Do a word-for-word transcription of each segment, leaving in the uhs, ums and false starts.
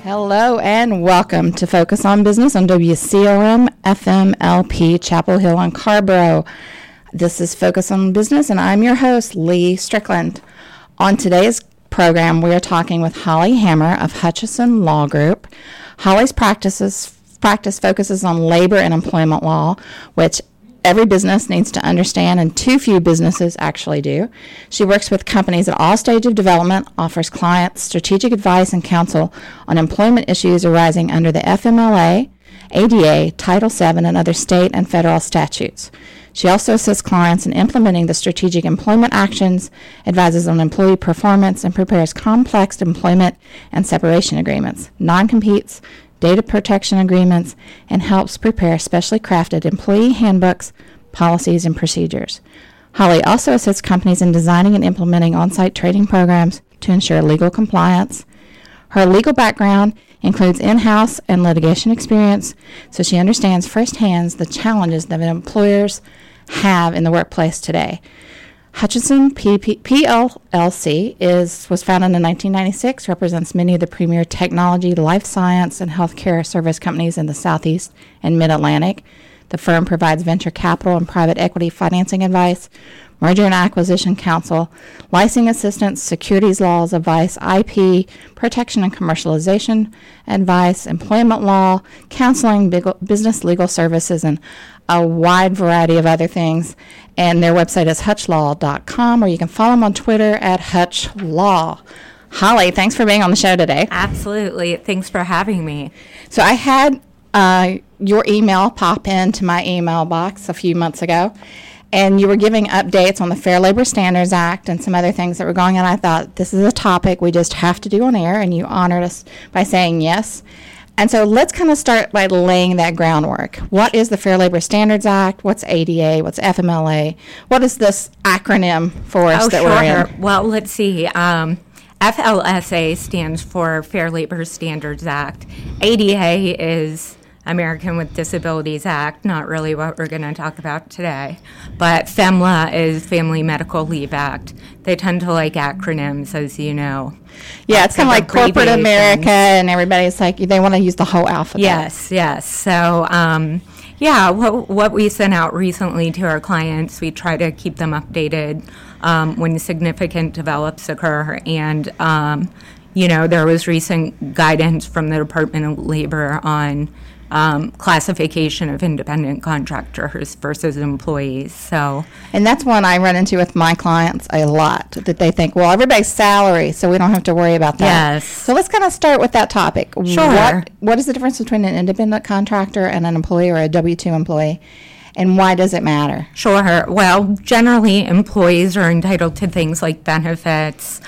Hello and welcome to Focus on Business on W C O M F M L P Chapel Hill and Carborough. This is Focus on Business and I'm your host, Lee Strickland. On today's program, we are talking with Holly Hammer of Hutchison Law Group. Holly's practices, practice focuses on labor and employment law, which every business needs to understand, and too few businesses actually do. She works with companies at all stages of development, offers clients strategic advice and counsel on employment issues arising under the F M L A, A D A, Title seven, and other state and federal statutes. She also assists clients in implementing the strategic employment actions, advises on employee performance, and prepares complex employment and separation agreements, non-competes, data protection agreements, and helps prepare specially crafted employee handbooks, policies, and procedures. Holly also assists companies in designing and implementing on-site training programs to ensure legal compliance. Her legal background includes in-house and litigation experience, so she understands firsthand the challenges that employers have in the workplace today. Hutchison P L C is was founded in nineteen ninety-six, represents many of the premier technology, life science, and healthcare service companies in the Southeast and Mid-Atlantic. The firm provides venture capital and private equity financing advice, merger and acquisition counsel, licensing assistance, securities laws advice, I P, protection and commercialization advice, employment law, counseling, big, business legal services, and a wide variety of other things. And their website is hutch law dot com, or you can follow them on Twitter at hutch law. Holly, thanks for being on the show today. Absolutely. Thanks for having me. So I had uh, your email pop into my email box a few months ago, and you were giving updates on the Fair Labor Standards Act and some other things that were going on. I thought, this is a topic we just have to do on air, and you honored us by saying yes. And so let's kind of start by laying that groundwork. What is the Fair Labor Standards Act? What's A D A? What's F M L A? What is this acronym for us oh, that sure. we're in? Well, let's see. Um, F L S A stands for Fair Labor Standards Act. A D A is American with Disabilities Act, not really what we're going to talk about today. But FEMLA is Family Medical Leave Act. They tend to like acronyms, as you know. Yeah, it's kind of like corporate America, and everybody's like, they want to use the whole alphabet. Yes, yes. So, um, yeah, what, what we sent out recently to our clients, we try to keep them updated um, when significant develops occur. And, um, you know, there was recent guidance from the Department of Labor on Um, classification of independent contractors versus employees. So, and that's one I run into with my clients a lot, that they think, well, everybody's salary, so we don't have to worry about that. Yes. So let's kind of start with that topic. Sure. What, what is the difference between an independent contractor and an employee or a W two employee, and why does it matter? Sure. Well, generally, employees are entitled to things like benefits.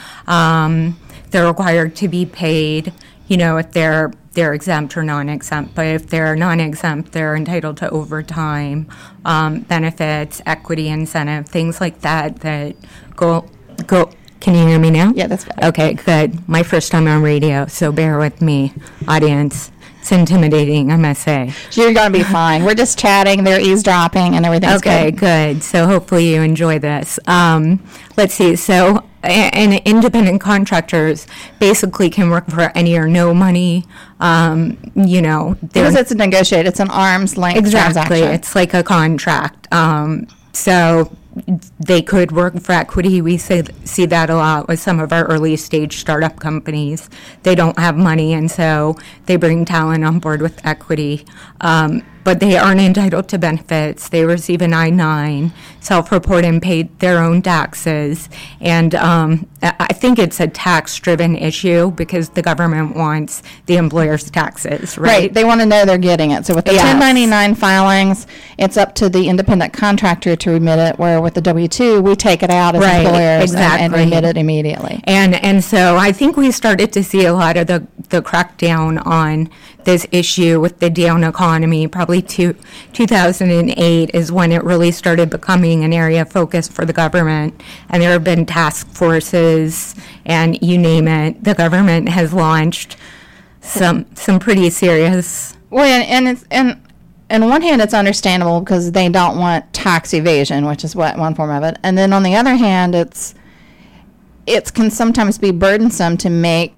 Um, they're required to be paid, you know, if they're they're exempt or non-exempt. But if they're non-exempt, they're entitled to overtime, um, benefits, equity incentive, things like that that go go. Can you hear me now? Yeah, that's fine. Okay, good. My first time on radio, so bear with me, audience. It's intimidating, I must say. You're going to be fine. We're just chatting. They're eavesdropping, and everything's okay, good. Okay, good. So hopefully you enjoy this. Um, let's see. So and independent contractors basically can work for any or no money. Um, you know, because it's a negotiated. It's an arm's length exactly. transaction. It's like a contract. Um, so they could work for equity. We say, see that a lot with some of our early stage startup companies. They don't have money, and so they bring talent on board with equity. Um, but they aren't entitled to benefits. They receive an I nine, self-report, and pay their own taxes. And um, I think it's a tax-driven issue because the government wants the employer's taxes, right? Right. They want to know they're getting it. So with the yes. ten ninety-nine filings, it's up to the independent contractor to remit it, where with the W two, we take it out as right. employers exactly. and, and remit it immediately. And and so I think we started to see a lot of the, the crackdown on this issue with the down economy. Probably two, two thousand eight is when it really started becoming an area of focus for the government. And there have been task forces and you name it. The government has launched some some pretty serious. Well, and, and it's and. On one hand, it's understandable because they don't want tax evasion, which is what one form of it. And then on the other hand, it's it can sometimes be burdensome to make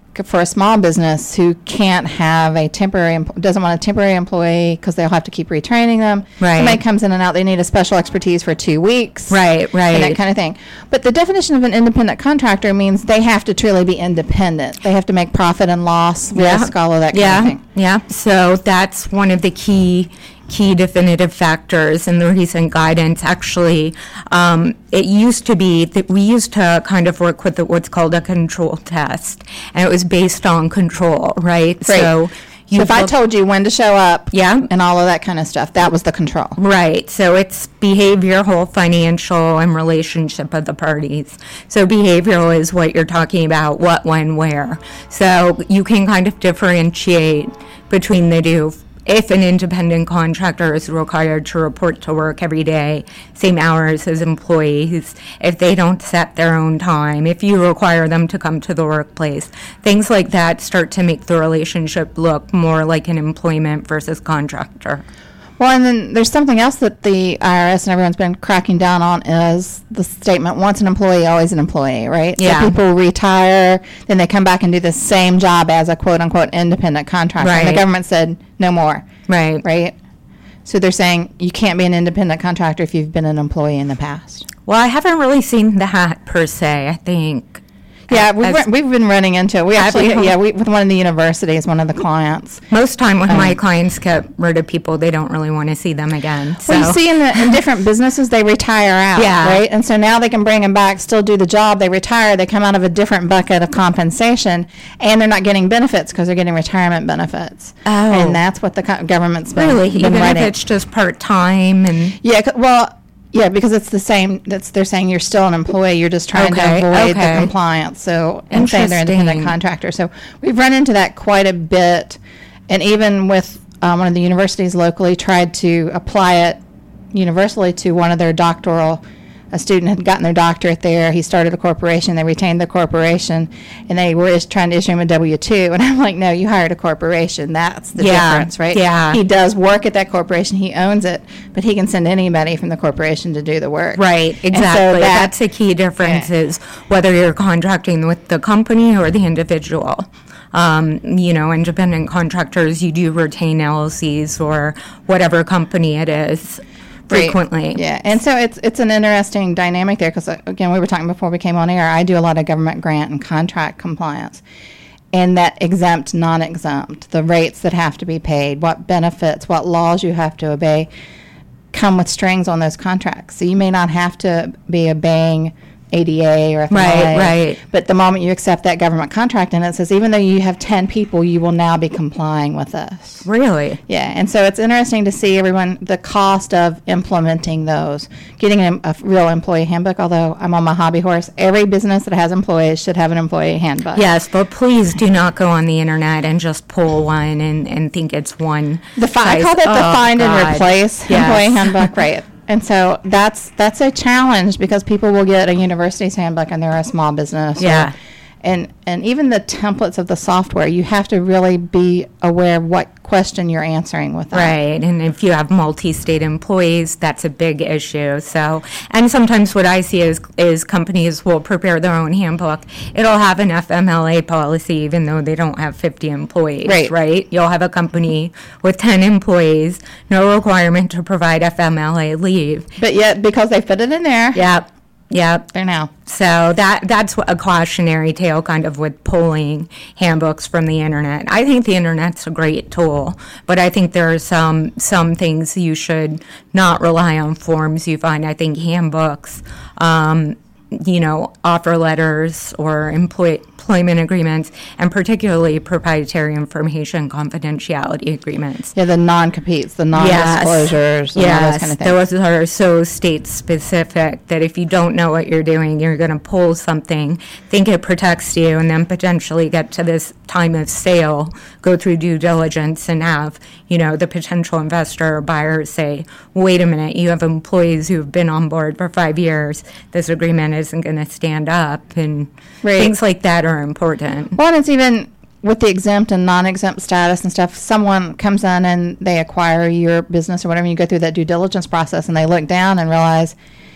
for a small business who can't have a temporary, em- doesn't want a temporary employee because they'll have to keep retraining them. Right. Somebody comes in and out, they need a special expertise for two weeks. Right, right. And that kind of thing. But the definition of an independent contractor means they have to truly be independent. They have to make profit and loss, risk, all of that kind yeah. of thing. Yeah. So that's one of the key key definitive factors in the recent guidance. Actually, um, it used to be that we used to kind of work with the, what's called a control test, and it was based on control, right? Right. So, so if I told you when to show up, yeah, and all of that kind of stuff, that was the control. Right. So it's behavioral, financial, and relationship of the parties. So behavioral is what you're talking about, what, when, where. So you can kind of differentiate between the two. If an independent contractor is required to report to work every day, same hours as employees, if they don't set their own time, if you require them to come to the workplace, things like that start to make the relationship look more like an employment versus contractor. Well, and then there's something else that the I R S and everyone's been cracking down on is the statement, once an employee, always an employee, right? Yeah. So people retire, then they come back and do the same job as a quote-unquote independent contractor. And the Right. government said, no more, Right. right? So they're saying you can't be an independent contractor if you've been an employee in the past. Well, I haven't really seen that per se, I think. Yeah, we've, As- we've been running into it. We Have actually, you? yeah, we, with one of the universities, one of the clients. Most time when Um, my clients get rid of people, they don't really want to see them again. So. Well, you see in, the, in different businesses, they retire out, Yeah. right? And so now they can bring them back, still do the job. They retire. They come out of a different bucket of compensation, and they're not getting benefits because they're getting retirement benefits. Oh. And that's what the co- government's been, Really, been even writing. if it's just part-time and... Yeah, c- well, yeah, because it's the same. That's they're saying you're still an employee. You're just trying Okay, to avoid okay. the compliance. So and saying they're independent Interesting. contractor. So we've run into that quite a bit, and even with um, one of the universities locally tried to apply it universally to one of their doctoral. A student had gotten their doctorate there. He started a corporation. They retained the corporation, and they were is- trying to issue him a W two. And I'm like, no, you hired a corporation. That's the Yeah, difference, right? yeah. He does work at that corporation. He owns it, but he can send anybody from the corporation to do the work. Right, And so exactly. that- That's the key difference Yeah. is whether you're contracting with the company or the individual. Um, you know, independent contractors, you do retain L L Cs or whatever company it is Right. frequently. Yeah, and so it's it's an interesting dynamic there because, again, we were talking before we came on air, I do a lot of government grant and contract compliance. And that exempt, non-exempt, the rates that have to be paid, what benefits, what laws you have to obey, come with strings on those contracts. So you may not have to be obeying A D A or F M L A. Right, right. But the moment you accept that government contract and it says, even though you have ten people, you will now be complying with this. Really? Yeah, and so it's interesting to see everyone, the cost of implementing those. Getting a, a real employee handbook, although I'm on my hobby horse, every business that has employees should have an employee handbook. Yes, but please do not go on the internet and just pull one and, and think it's one. The fi- I size. call that the Oh, find God. and replace Yes. employee handbook, right? And so that's that's a challenge because people will get a university's handbook and they're a small business. or- Yeah. and and even the templates of the software, you have to really be aware of what question you're answering with that. Right, and if you have multi-state employees, that's a big issue. So, and sometimes what I see is is companies will prepare their own handbook. It'll have an F M L A policy, even though they don't have fifty employees. Right. Right. You'll have a company with ten employees, no requirement to provide F M L A leave. But yet, because they put it in there, Yep. Yep. they're now. So that that's what a cautionary tale kind of with pulling handbooks from the internet. I think the internet's a great tool, but I think there are some some things you should not rely on forms you find. I think handbooks, um, you know, offer letters or employ- employment agreements, and particularly proprietary information confidentiality agreements. Yeah, the non-competes, the non-disclosures, and all those kind of things. Those are so state specific that if you don't know what you're doing, you're going to pull something, think it protects you, and then potentially get to this time of sale, go through due diligence, and have, you know, the potential investor or buyer say, wait a minute, you have employees who've been on board for five years. This agreement isn't going to stand up, and Right. things like that are important. Well, and it's even with the exempt and non-exempt status and stuff, someone comes in and they acquire your business or whatever, you go through that due diligence process and they look down and realize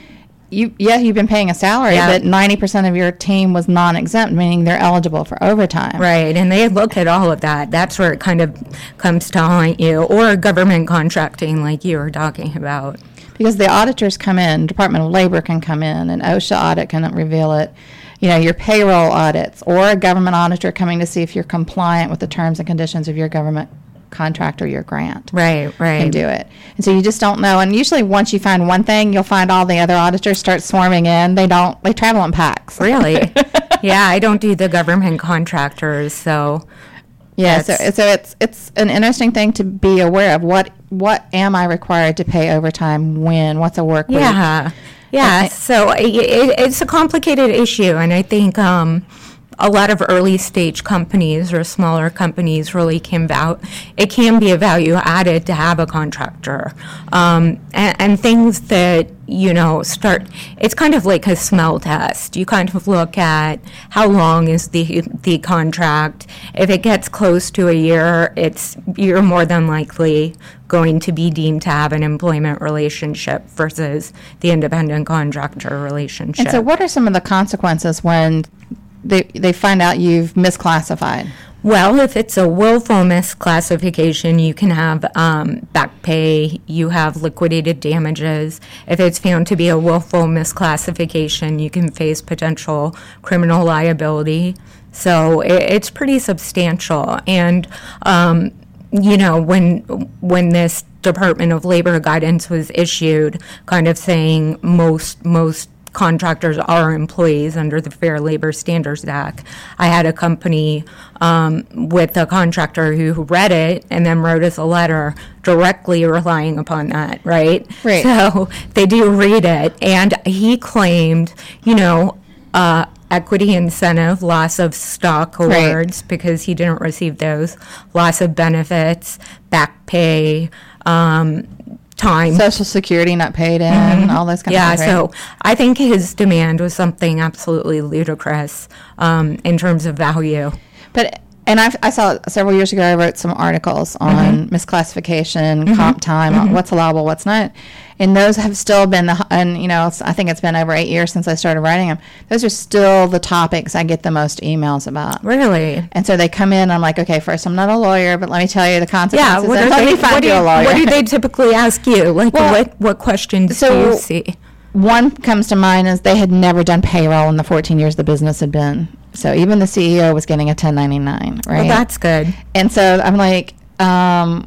you yeah, you've been paying a salary, Yeah. but ninety percent of your team was non-exempt, meaning they're eligible for overtime. Right, and they look at all of that. That's where it kind of comes to haunt you, or government contracting, like you were talking about. Because the auditors come in, Department of Labor can come in, an OSHA audit can reveal it. You know, your payroll audits, or a government auditor coming to see if you're compliant with the terms and conditions of your government contract or your grant. Right, right. Can do it. And so you just don't know. And usually once you find one thing, you'll find all the other auditors start swarming in. They don't, they travel in packs. Really? Yeah, I don't do the government contractors, so... Yeah, so, so it's it's an interesting thing to be aware of. What what am I required to pay overtime when? What's a work week? Yeah, yeah. Okay. So it, it, it's a complicated issue, and I think um, a lot of early stage companies or smaller companies really can val- it can be a value added to have a contractor, um, and, and things that you know start. It's kind of like a smell test. You kind of look at how long is the the contract. If it gets close to a year, it's you're more than likely going to be deemed to have an employment relationship versus the independent contractor relationship. And so what are some of the consequences when they they find out you've misclassified? Well, if it's a willful misclassification, you can have um, back pay, you have liquidated damages. If it's found to be a willful misclassification, you can face potential criminal liability. So it, it's pretty substantial. And, um, you know, when when this Department of Labor guidance was issued, kind of saying most most contractors are employees under the Fair Labor Standards Act. I had a company um, with a contractor who read it and then wrote us a letter directly relying upon that, right? Right. So they do read it. And he claimed, you know, uh, equity incentive, loss of stock awards Right. because he didn't receive those, loss of benefits, back pay, um, time. Social Security not paid in, mm-hmm. all those kind yeah, of things. so I think his demand was something absolutely ludicrous um, in terms of value. But and I, I saw several years ago, I wrote some articles on mm-hmm. misclassification, mm-hmm. comp time, mm-hmm. what's allowable, what's not. And those have still been, the, and you know, it's, I think it's been over eight years since I started writing them. Those are still the topics I get the most emails about. Really? And so they come in, and I'm like, okay, first, I'm not a lawyer, but let me tell you the consequences. Yeah, what, and are let they, me find what, do, you a lawyer. what do they typically ask you? Like, Well, what, what questions so do you see? One comes to mind is they had never done payroll in the fourteen years the business had been. So even the C E O was getting a ten ninety-nine, right? Well, that's good. And so I'm like, um,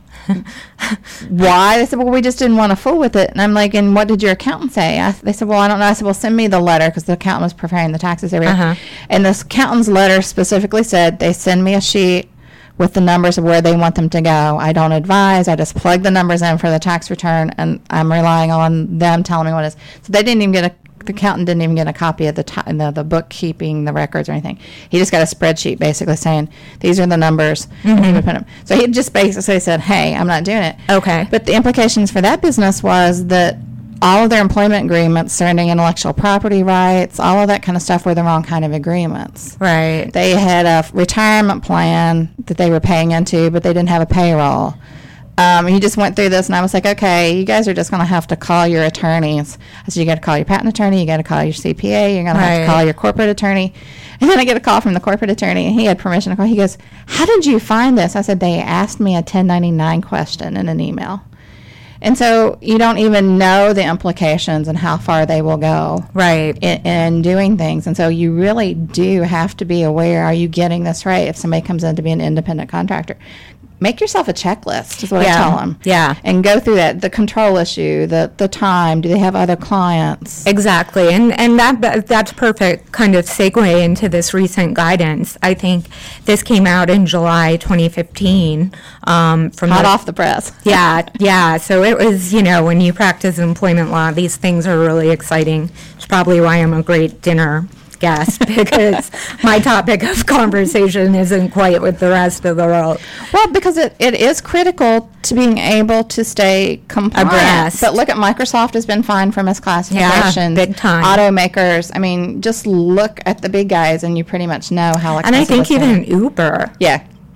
why? They said, well, we just didn't want to fool with it. And I'm like, and what did your accountant say? I, they said, well, I don't know. I said, well, send me the letter, because the accountant was preparing the taxes every year. Uh-huh. And the accountant's letter specifically said they send me a sheet with the numbers of where they want them to go. I don't advise. I just plug the numbers in for the tax return, and I'm relying on them telling me what it is. So they didn't even get a, the accountant didn't even get a copy of the, t- the the bookkeeping, the records or anything. He just got a spreadsheet basically saying, these are the numbers. Mm-hmm. And he would put them. So he just basically said, hey, I'm not doing it. Okay. But the implications for that business was that all of their employment agreements surrounding intellectual property rights, all of that kind of stuff were the wrong kind of agreements. Right. They had a retirement plan that they were paying into, but they didn't have a payroll. Um, and he just went through this, and I was like, okay, you guys are just going to have to call your attorneys. I said, you got to call your patent attorney, you got to call your C P A, you're going to have Right. to call your corporate attorney. And then I get a call from the corporate attorney, and he had permission to call. He goes, how did you find this? I said, they asked me a ten ninety-nine question in an email. And so you don't even know the implications and how far they will go Right. in, in doing things. And so you really do have to be aware, are you getting this right? If somebody comes in to be an independent contractor, make yourself a checklist is what Yeah. I tell them. Yeah. And go through that, the control issue, the, the time, do they have other clients? Exactly, and and that that's perfect kind of segue into this recent guidance. I think this came out in July twenty fifteen. Um, from Hot the, off the press. Yeah, yeah. So it was, you know, when you practice employment law, these things are really exciting. It's probably why I'm a great dinner guest, because my topic of conversation isn't quite with the rest of the world. Well, because it, it is critical to being able to stay compliant. Abreast. But look at Microsoft has been fined for misclassifications. Yeah, big time. Automakers. I mean, just look at the big guys, and you pretty much know how. And I think expensive it's even gonna- Uber. Yeah.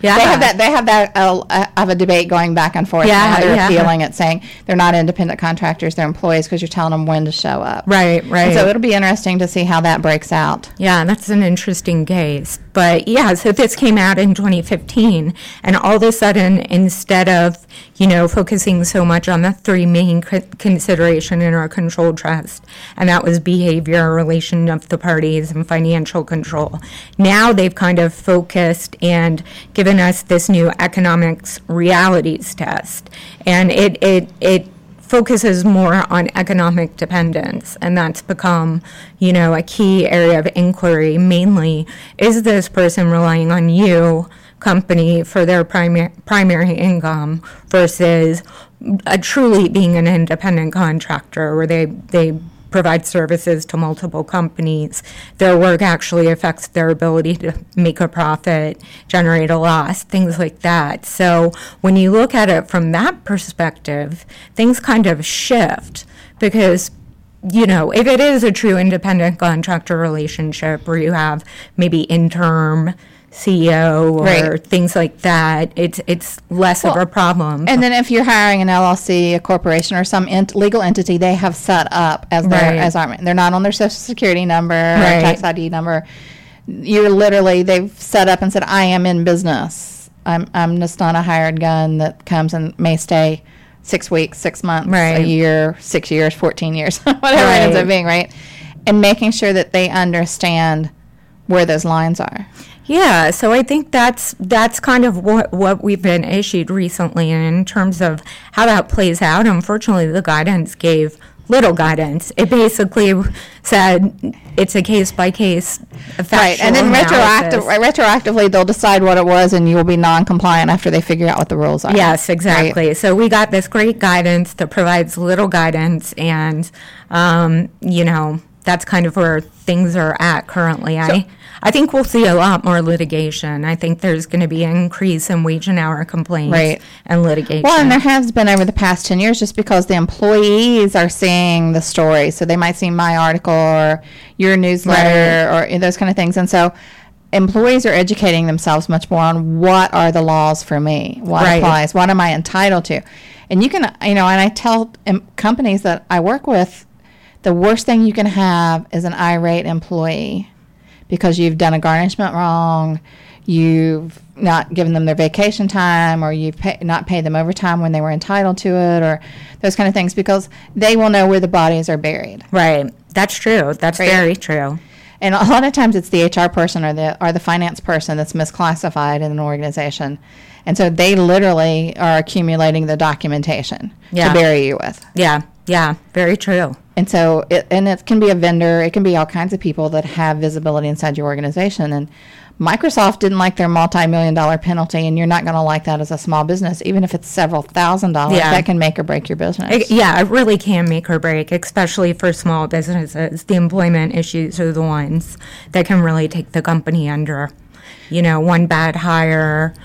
Yeah. They have that. They have that uh, of a debate going back and forth. Yeah, Now they're yeah. appealing it, saying they're not independent contractors; they're employees because you're telling them when to show up. Right, right. And so it'll be interesting to see how that breaks out. Yeah, that's an interesting case. But yeah, so this came out in twenty fifteen, and all of a sudden, instead of, you know, focusing so much on the three main c- consideration in our control trust, and that was behavior, relation of the parties, and financial control, now they've kind of focused and given us this new economics realities test. And it, it, it focuses more on economic dependence, and that's become, you know, a key area of inquiry. Mainly, is this person relying on you, company, for their primary primary income versus a truly being an independent contractor where they they provide services to multiple companies. Their work actually affects their ability to make a profit, generate a loss, things like that. So when you look at it from that perspective, things kind of shift because, you know, if it is a true independent contractor relationship where you have maybe interim C E O or Right. things like that, it's it's less Well, of a problem. And then if you're hiring an L L C, a corporation, or some ent- legal entity, they have set up as their Right. as our, they're not on their social security number Right. or tax I D number. You're literally they've set up and said, I am in business. I'm I'm just not a hired gun that comes and may stay six weeks, six months, Right. a year, six years, fourteen years, whatever it ends Right. up being, right? And making sure that they understand where those lines are. Yeah, so I think that's that's kind of what what we've been issued recently, and in terms of how that plays out, unfortunately, the guidance gave little guidance. It basically said it's a case by case, Right, and then retroactive, retroactively they'll decide what it was, and you will be non-compliant after they figure out what the rules are. Yes, exactly. Right? So we got this great guidance that provides little guidance, and um, you know, that's kind of where things are at currently. So- I I think we'll see a lot more litigation. I think there's going to be an increase in wage and hour complaints Right. and litigation. Well, and there has been over the past ten years just because the employees are seeing the story. So they might see my article or your newsletter or those kind of things. And so employees are educating themselves much more on what are the laws for me, what Right. applies, what am I entitled to. And you can, you know, and I tell um, companies that I work with, the worst thing you can have is an irate employee because you've done a garnishment wrong, you've not given them their vacation time, or you've pay, not paid them overtime when they were entitled to it, or those kind of things, because they will know where the bodies are buried. Right. That's true. That's Right. very true. And a lot of times it's the H R person or the or the finance person that's misclassified in an organization. And so they literally are accumulating the documentation Yeah. to bury you with. Yeah. Yeah. Very true. And so, it, and it can be a vendor, it can be all kinds of people that have visibility inside your organization. And Microsoft didn't like their multi-million dollar penalty, and you're not going to like that as a small business, even if it's several thousand dollars. Yeah. That can make or break your business. It, yeah, it really can make or break, especially for small businesses. The employment issues are the ones that can really take the company under. You know, one bad hire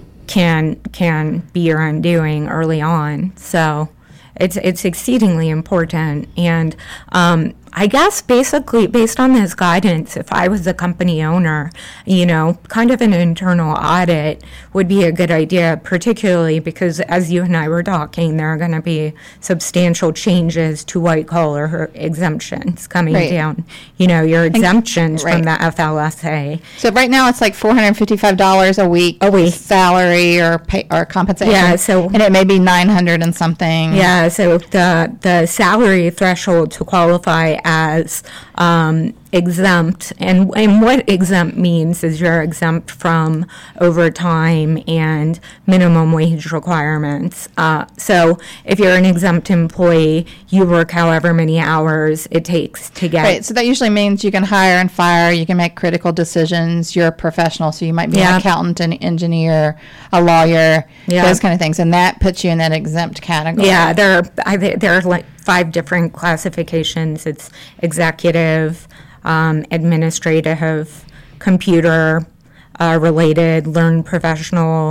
can can be your undoing early on. So it's it's exceedingly important. And um, I guess basically based on this guidance, if I was a company owner, you know, kind of an internal audit would be a good idea, particularly because as you and I were talking, there are going to be substantial changes to white collar exemptions coming Right. down. You know, your exemptions right. from the F L S A. So right now it's like four hundred fifty-five dollars a week, A week. salary or pay or compensation. Yeah, so- and it may be nine hundred and something. Yeah, so the the salary threshold to qualify as um, exempt, and and what exempt means is you're exempt from overtime and minimum wage requirements. Uh, so if you're an exempt employee, you work however many hours it takes to get. Right, so that usually means you can hire and fire, you can make critical decisions, you're a professional, so you might be Yeah. an accountant, an engineer, a lawyer, Yeah. those kind of things, and that puts you in that exempt category. Yeah, there are I, there are like five different classifications. It's executive, um, administrative, computer uh, related, learned professional,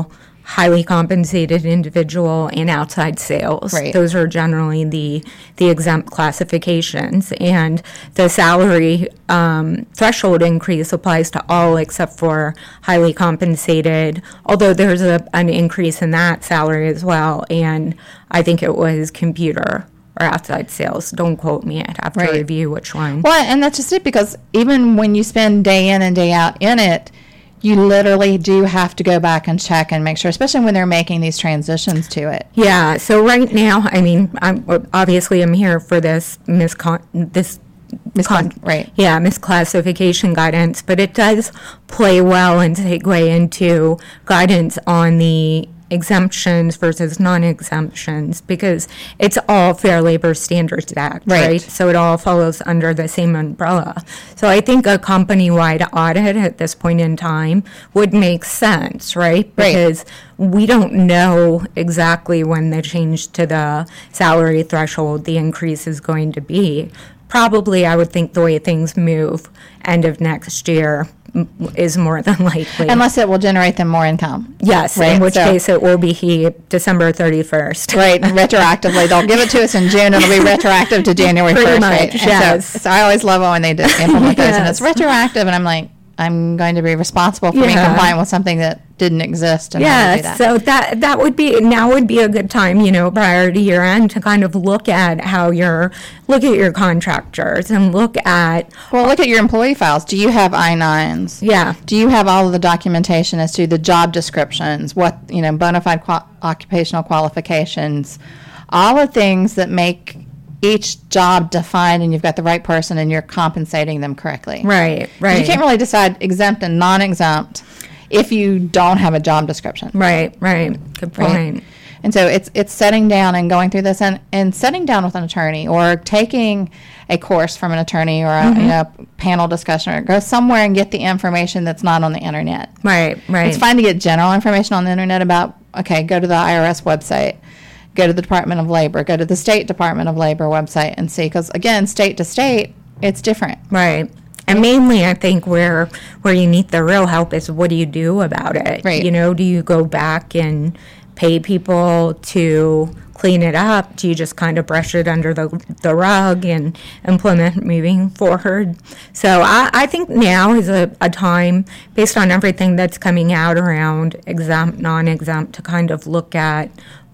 highly compensated individual, and outside sales. Right. Those are generally the the exempt classifications, and the salary um, threshold increase applies to all except for highly compensated, although there's a, an increase in that salary as well, and I think it was computer or outside sales. Don't quote me. I'd have Right. to review which one. Well, and that's just it, because even when you spend day in and day out in it, you literally do have to go back and check and make sure, especially when they're making these transitions to it. Yeah, so right now, I mean, I'm obviously I'm here for this miscon this Miscon- right. Yeah, misclassification guidance, but it does play well and segue into guidance on the exemptions versus non-exemptions, because it's all Fair Labor Standards Act, Right. right? So it all follows under the same umbrella. So I think a company-wide audit at this point in time would make sense, right? Right. Because we don't know exactly when the change to the salary threshold, the increase is going to be. Probably, I would think the way things move, end of next year m- is more than likely. Unless it will generate them more income. Yes, Right, in which so- case it will be he December thirty-first. Right, retroactively. They'll give it to us in June. It'll be retroactive to January Pretty first. much, right? And yes. So, so I always love it when they do implement those, and it's Yes. retroactive, and I'm like, I'm going to be responsible for being Yeah. compliant with something that didn't exist. And how to do Yes, that. so that that would be now would be a good time, you know, prior to year end, to kind of look at how you're look at your contractors and look at Well, look at your employee files. Do you have I nines? yeah. Do you have all of the documentation as to the job descriptions, what, you know, bona fide qua- occupational qualifications, all the things that make each job defined, and you've got the right person and you're compensating them correctly. Right, right. You can't really decide exempt and non-exempt if you don't have a job description. Right, right. Good point. Right. And so it's it's setting down and going through this, and, and sitting down with an attorney, or taking a course from an attorney, or a Mm-hmm. you know, panel discussion, or go somewhere and get the information that's not on the internet. Right, right. It's fine to get general information on the internet about, okay, go to the I R S website, go to the Department of Labor, go to the State Department of Labor website and see, because again, state to state, it's different. Right. And mainly, I think where where you need the real help is what do you do about it? Right. You know, do you go back and pay people to clean it up? Do you just kind of brush it under the the rug and implement moving forward? So I, I think now is a, a time, based on everything that's coming out around exempt, non-exempt, to kind of look at,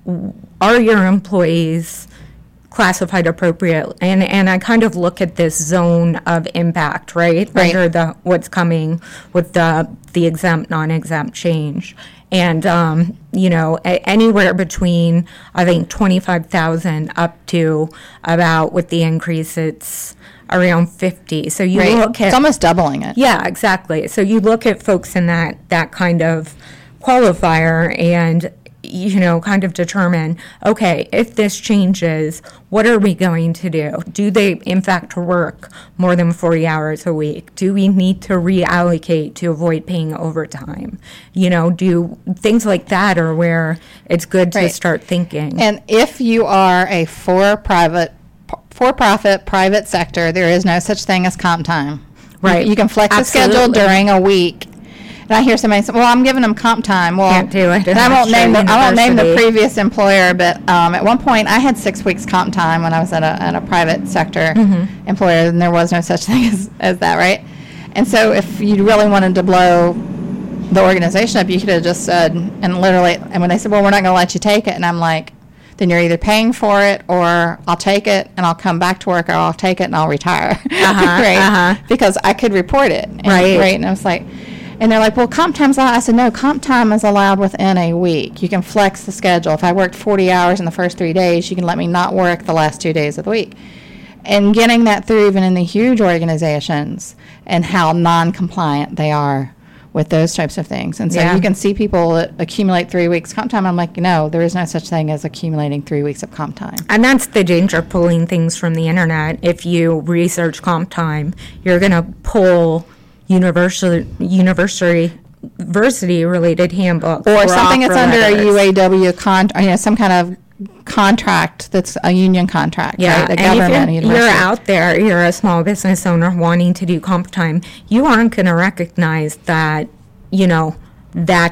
are your employees classified appropriately? And and I kind of look at this zone of impact, right? Right. Under the what's coming with the the exempt, non-exempt change. And, um, you know, a- anywhere between, I think, twenty-five thousand up to about, with the increase, it's around fifty. So you Right. look at... It's almost doubling it. Yeah, exactly. So you look at folks in that that kind of qualifier and, you know, kind of determine, okay, if this changes, what are we going to do? Do they, in fact, work more than forty hours a week? Do we need to reallocate to avoid paying overtime? You know, do things like that are where it's good to Right. start thinking. And if you are a for private, for-profit private sector, there is no such thing as comp time. Right. You, you can flex the schedule Absolutely. during a week. And I hear somebody say, "Well, I'm giving them comp time." Well, Can't do it. And I won't name the, I won't name the University. previous employer, but um, at one point I had six weeks comp time when I was at a, at a private sector Mm-hmm. employer, and there was no such thing as, as that, right? And so if you really wanted to blow the organization up, you could have just said, and literally, and when they said, "Well, we're not going to let you take it," and I'm like, then you're either paying for it, or I'll take it and I'll come back to work, or I'll take it and I'll retire. Uh-huh, right? uh-huh. Because I could report it. And, Right. Right. And I was like, and they're like, well, comp time's allowed. I said, no, comp time is allowed within a week. You can flex the schedule. If I worked forty hours in the first three days, you can let me not work the last two days of the week. And getting that through even in the huge organizations, and how non-compliant they are with those types of things. And so Yeah. you can see people that accumulate three weeks comp time. I'm like, no, there is no such thing as accumulating three weeks of comp time. And that's the danger of pulling things from the internet. If you research comp time, you're going to pull university university university related handbooks Or something that's offer under a letters. U A W con, or, you know, some kind of contract that's a union contract, Yeah, right? The and government, if you're, university. you're out there, you're a small business owner wanting to do comp time, you aren't going to recognize that, you know, that's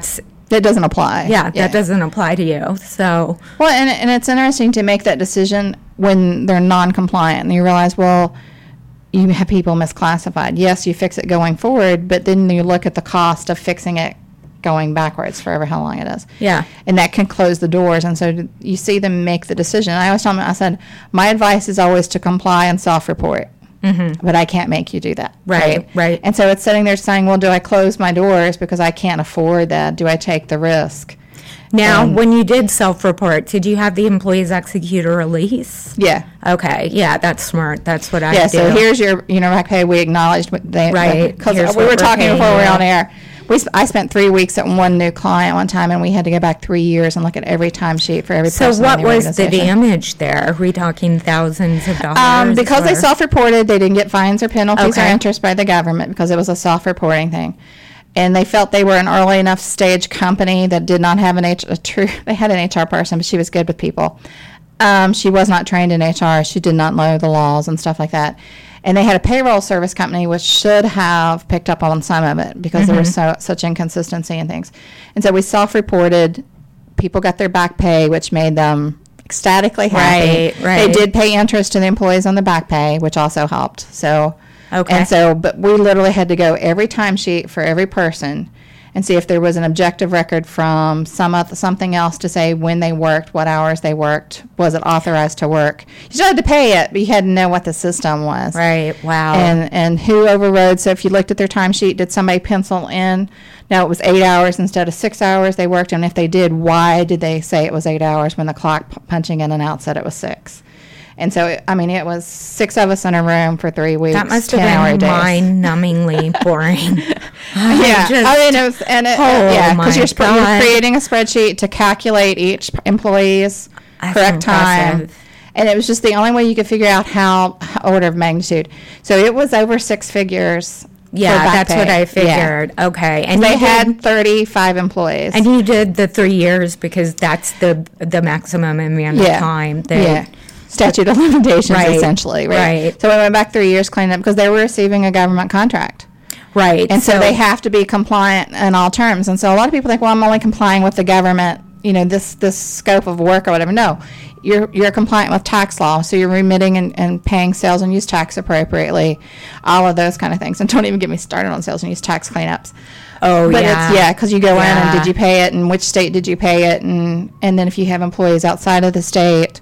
that doesn't apply. Yeah, that doesn't apply to you. So, well, and and it's interesting to make that decision when they're non-compliant, and you realize, well, you have people misclassified. Yes, you fix it going forward, but then you look at the cost of fixing it going backwards forever how long it is. Yeah. And that can close the doors. And so you see them make the decision. I always tell them, I said, my advice is always to comply and self-report. Mm-hmm. But I can't make you do that. Right, right, right. And so it's sitting there saying, well, do I close my doors because I can't afford that? Do I take the risk? Now, Um, when you did self-report, did you have the employees execute a release? Yeah. Okay. Yeah, that's smart. That's what I Yeah, do. so here's your, you know, like, hey, we acknowledged what they, Right. because Here's we what were we're talking paying before we were you. on air. We, sp- I spent three weeks at one new client one time, and we had to go back three years and look at every timesheet for every So person. what in the was the organization. damage there? Are we talking thousands of dollars? Um, because they or- self-reported, they didn't get fines or penalties or Okay. interest by the government because it was a self-reporting thing. And they felt they were an early enough stage company that did not have an H a true. They had an H R person, but she was good with people. Um, she was not trained in H R. She did not know the laws and stuff like that. And they had a payroll service company which should have picked up on some of it because there was so such inconsistency and things. And so we self-reported. People got their back pay, which made them ecstatically happy. Right, right. They did pay interest to the employees on the back pay, which also helped. So, Okay. and so, but we literally had to go every timesheet for every person and see if there was an objective record from some oth- something else to say when they worked, what hours they worked, was it authorized to work. You still had to pay it, but you had to know what the system was. Right. Wow. And and who overrode. So if you looked at their timesheet, did somebody pencil in? Now it was eight hours instead of six hours they worked, and if they did, why did they say it was eight hours when the clock p- punching in and out said it was six? And so, it, I mean, it was six of us in a room for three weeks. that must have ten-hour been days. mind-numbingly boring. Yeah, just- I mean, it was, and it, Oh, yeah, my because you're, sp- you're God. creating a spreadsheet to calculate each p- employee's That's correct time, impressive. and it was just the only way you could figure out how, how order of magnitude. So it was over six figures. Yeah, for back that's what pay. I Yeah. figured. Okay. And They you had did, thirty-five employees. and you did the three years because that's the the maximum amount of yeah, time. That, yeah. Statute of limitations, Right, essentially, right? right. So we went back three years cleaning up because they were receiving a government contract. Right. And so, they have to be compliant in all terms. And so a lot of people think, well, I'm only complying with the government, you know, this this scope of work or whatever. No, you're you're compliant with tax law. So you're remitting and, and paying sales and use tax appropriately, all of those kind of things. And don't even get me started on sales and use tax cleanups. Oh, But yeah. it's, yeah, because you go in and Yeah. did you pay it and which state did you pay it? And, and then if you have employees outside of the state.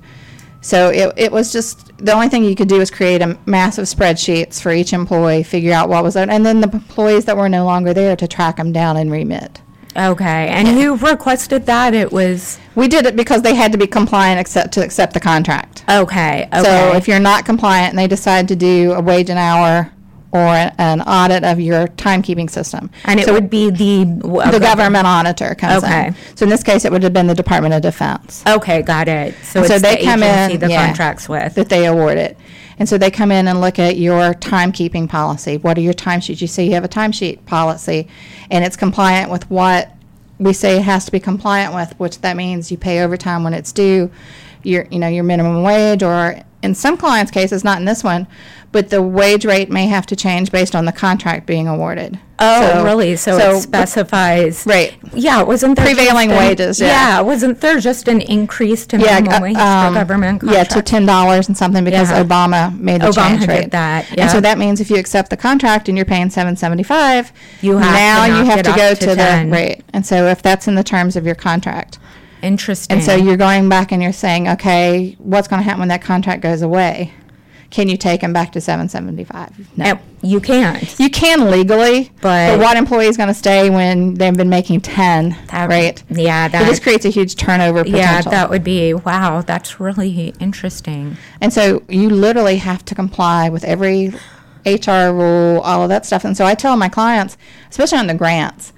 So it, it was just, the only thing you could do is create a massive spreadsheets for each employee, figure out what was owed, and then the employees that were no longer there to track them down and remit. Okay. And who requested that? It was. We did it because they had to be compliant accept, to accept the contract. Okay. Okay. So if you're not compliant and they decide to do a wage and hour or a- an audit of your timekeeping system. and it so would be the. the government auditor comes Okay. in. So in this case, it would have been the Department of Defense. Okay, got it. So And it's so they the come agency in, the yeah, contracts with. that they award it. And so they come in and look at your timekeeping policy. What are your timesheets? You say you have a timesheet policy, and it's compliant with what we say it has to be compliant with, which that means you pay overtime when it's due, your, you know, your minimum wage, or in some clients' cases, not in this one, but the wage rate may have to change based on the contract being awarded. Oh, So- really? So, it specifies. Right. Yeah, wasn't there Prevailing just an- wages, yeah. wasn't there just an increase to Yeah, minimum uh, wage um, for government yeah, contracts? to ten dollars and something because Yeah. Obama made the Obama change did rate. that, And yeah. so that means if you accept the contract and you're paying seven seventy-five, You have to now you knock have it to up go to to, ten. the rate. And so if that's in the terms of your contract, Interesting. and so you're going back and you're saying, okay, what's going to happen when that contract goes away? Can you take them back to seven seventy-five? No. And you can't. You can legally, But- but what employee is going to stay when they've been making ten, That- right? Yeah, It just that. creates a huge turnover potential. Yeah, that would be wow. That's really interesting. And so you literally have to comply with every H R rule, all of that stuff. And so I tell my clients, especially on the grants,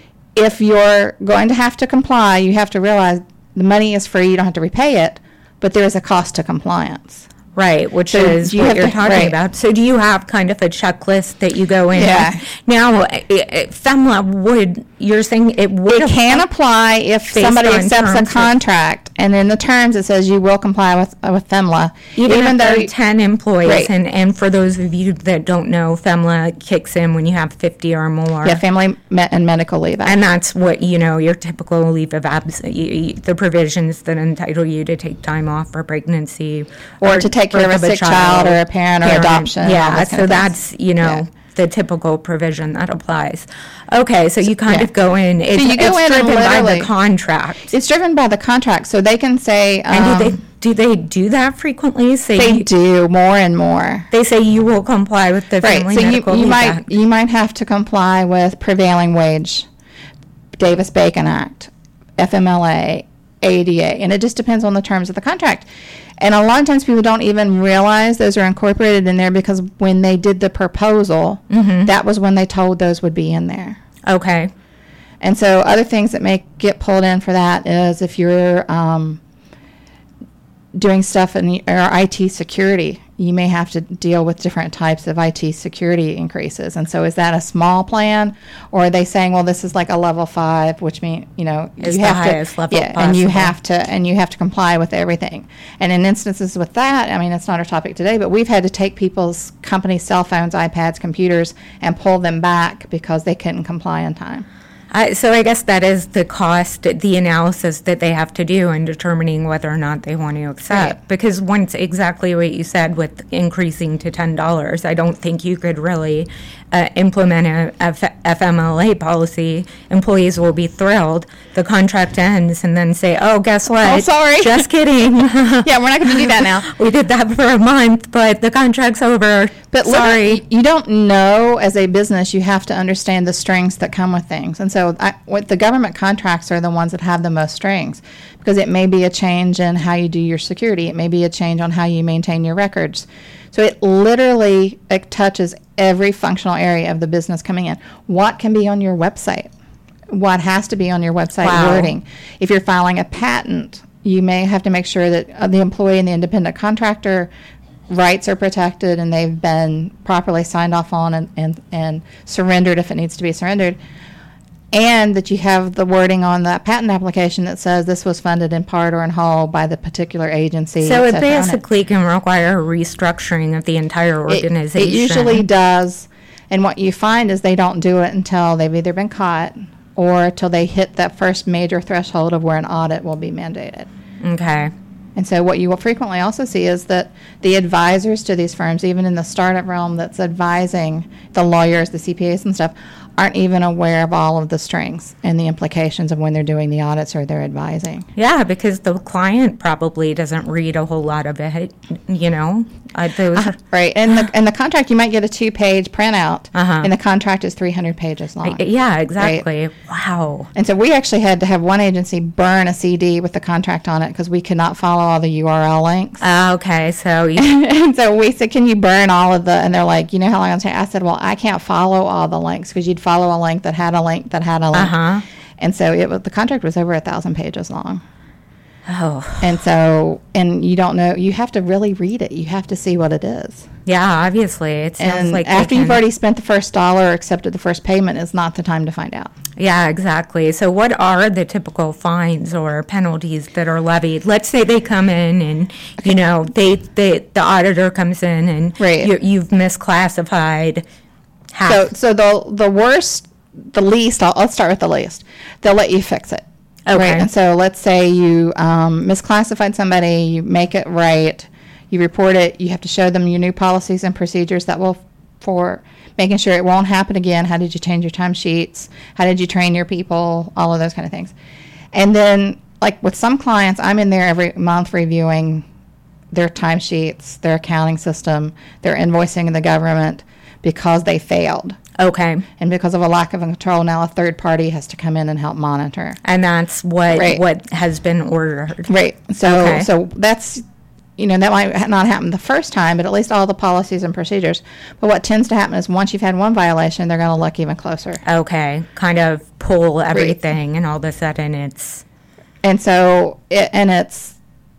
if you're going to have to comply, you have to realize the money is free, you don't have to repay it, but there is a cost to compliance. Right, which So is you what have you're to- talking right. about. So do you have kind of a checklist that you go in? Yeah. with? Now, i- i- FEMLA would you're saying it would It can apply if based somebody on accepts a terms of- contract, and in the terms it says you will comply with uh, with FEMLA, even, if there though are ten employees. Right. And, and for those of you that don't know, FEMLA kicks in when you have fifty or more. yeah, family me- and medical leave. And that's what, you know, your typical leave of absence, the provisions that entitle you to take time off for pregnancy. Or to take care birth of a sick child or a parent or adoption, all Yeah, those kind so of things. that's, you know, Yeah. the typical provision that applies. Okay, so you kind yeah. of go in, it's, you go it's in and driven by literally- the contract. It's driven by the contract, so they can say um, And do they, do they do that frequently? Say they you- do more and more. They say you will comply with the Right. Family So you, Medical you Leave might Act. you might have to comply with prevailing wage, Davis-Bacon Act, F M L A, A D A, and it just depends on the terms of the contract. And a lot of times people don't even realize those are incorporated in there because when they did the proposal, Mm-hmm. that was when they told those would be in there. Okay. And so other things that may get pulled in for that is if you're um, doing stuff in the, or I T security, you may have to deal with different types of I T security increases. And so is that a small plan, or are they saying, well, this is like a level five, which means, you know, Is you the have highest to, level yeah, and you possible. have to, and you have to comply with everything. And in instances with that, I mean, it's not our topic today, but we've had to take people's company cell phones, iPads, computers, and pull them back because they couldn't comply in time. I, so I guess that is the cost, the analysis that they have to do in determining whether or not they want to accept. Right. Because once exactly what you said with increasing to ten dollars, I don't think you could really uh, implement a F- FMLA policy. Employees will be thrilled. The contract ends and then say, oh, guess what? Oh, sorry. Just kidding. Yeah, we're not going to do that now. We did that for a month, but the contract's over. But sorry. Look, you don't know as a business, you have to understand the strings that come with things. And so I, what the government contracts are the ones that have the most strings because it may be a change in how you do your security. It may be a change on how you maintain your records. So it literally it touches every functional area of the business coming in. What can be on your website? What has to be on your website Wow. wording? If you're filing a patent, you may have to make sure that uh, the employee and the independent contractor rights are protected and they've been properly signed off on and, and, and surrendered if it needs to be surrendered. And that you have the wording on that patent application that says this was funded in part or in whole by the particular agency. So et it cetera, on basically can require a restructuring of the entire It- organization. It usually does. And what you find is they don't do it until they've either been caught or until they hit that first major threshold of where an audit will be mandated. Okay. And so what you will frequently also see is that the advisors to these firms, even in the startup realm that's advising the lawyers, the C P As and stuff, aren't even aware of all of the strings and the implications of when they're doing the audits or they're advising. Yeah, because the client probably doesn't read a whole lot of it, you know. Uh, those are, Right. And the, and the contract, you might get a two-page printout, Uh-huh. and the contract is three hundred pages long. yeah, exactly. Wow. And so we actually had to have one agency burn a C D with the contract on it because we could not follow all the U R L links. Uh, okay, so you, And so we said, can you burn all of the, and they're like, you know how long it'll take? I said, well, I can't follow all the links because you'd follow a link that had a link that had a link. Uh-huh. And so it was, the contract was over a thousand pages long. oh, And so, and you don't know, you have to really read it. You have to see what it is. yeah, obviously. It sounds And like they after you've can- already spent the first dollar or accepted the first payment is not the time to find out. Yeah, exactly. So what are the typical fines or penalties that are levied? Let's say they come in and, you know, they, they the auditor comes in and Right. you, you've misclassified half. So, so the the worst, the least. I'll, I'll start with the least. They'll let you fix it. Okay. Right? And so, let's say you um, misclassified somebody. You make it right. You report it. You have to show them your new policies and procedures that will for making sure it won't happen again. How did you change your timesheets? How did you train your people? All of those kind of things. And then, like with some clients, I'm in there every month reviewing their timesheets, their accounting system, their invoicing in the government because they failed. Okay. And because of a lack of control, now a third party has to come in and help monitor. And that's what Right. what has been ordered. Right. So Okay. so that's, you know, that might ha- not happen the first time, but at least all the policies and procedures. But what tends to happen is once you've had one violation, they're going to look even closer. Okay. Kind of pull everything, and all of a sudden it's And so, it, and it's,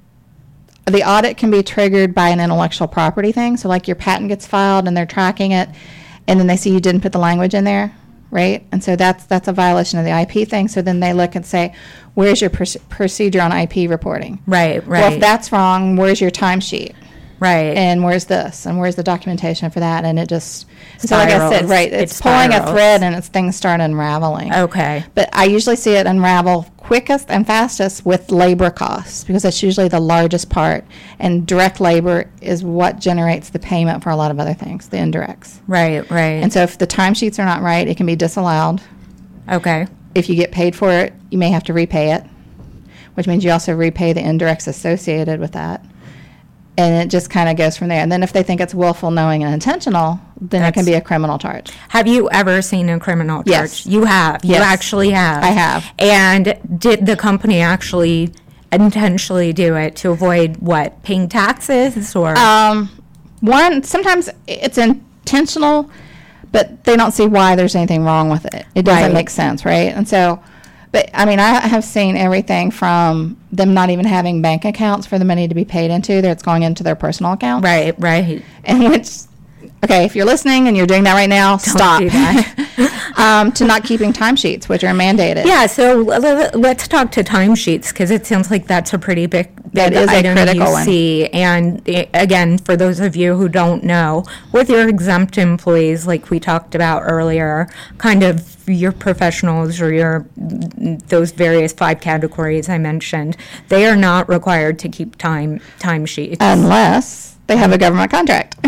the audit can be triggered by an intellectual property thing. So like your patent gets filed and they're tracking it, and then they see you didn't put the language in there. right? And so that's that's a violation of the I P thing. So then they look and say, where's your pr- procedure on I P reporting? Right, right. Well, if that's wrong, where's your timesheet? Right. And where's this? And where's the documentation for that? And it just, so like I Spirals. said, right, it's It pulling a spirals. thread and it's things start unraveling. Okay. But I usually see it unravel quickest and fastest with labor costs because that's usually the largest part. And direct labor is what generates the payment for a lot of other things, the indirects. Right, right. And so if the timesheets are not right, it can be disallowed. Okay. If you get paid for it, you may have to repay it, which means you also repay the indirects associated with that. And it just kind of goes from there. And then if they think it's willful, knowing, and intentional, then it can That's- be a criminal charge. Have you ever seen a criminal charge? Yes. You have. You Yes. actually have. I have. And did the company actually intentionally do it to avoid what? Paying taxes or? Um, one, sometimes it's intentional, but they don't see why there's anything wrong with it. It doesn't Right. make sense, right? And so, but I mean, I have seen everything from them not even having bank accounts for the money to be paid into, that it's going into their personal account. right, right. And which, okay, if you're listening and you're doing that right now, stop. do that. um, to not keeping timesheets, which are mandated. Yeah, so l- l- let's talk to timesheets because it sounds like that's a pretty big, That big is a item critical you one. see. And eh, again, for those of you who don't know, with your exempt employees, like we talked about earlier, kind of your professionals or your those various five categories I mentioned, they are not required to keep time timesheets. Unless they have a government contract.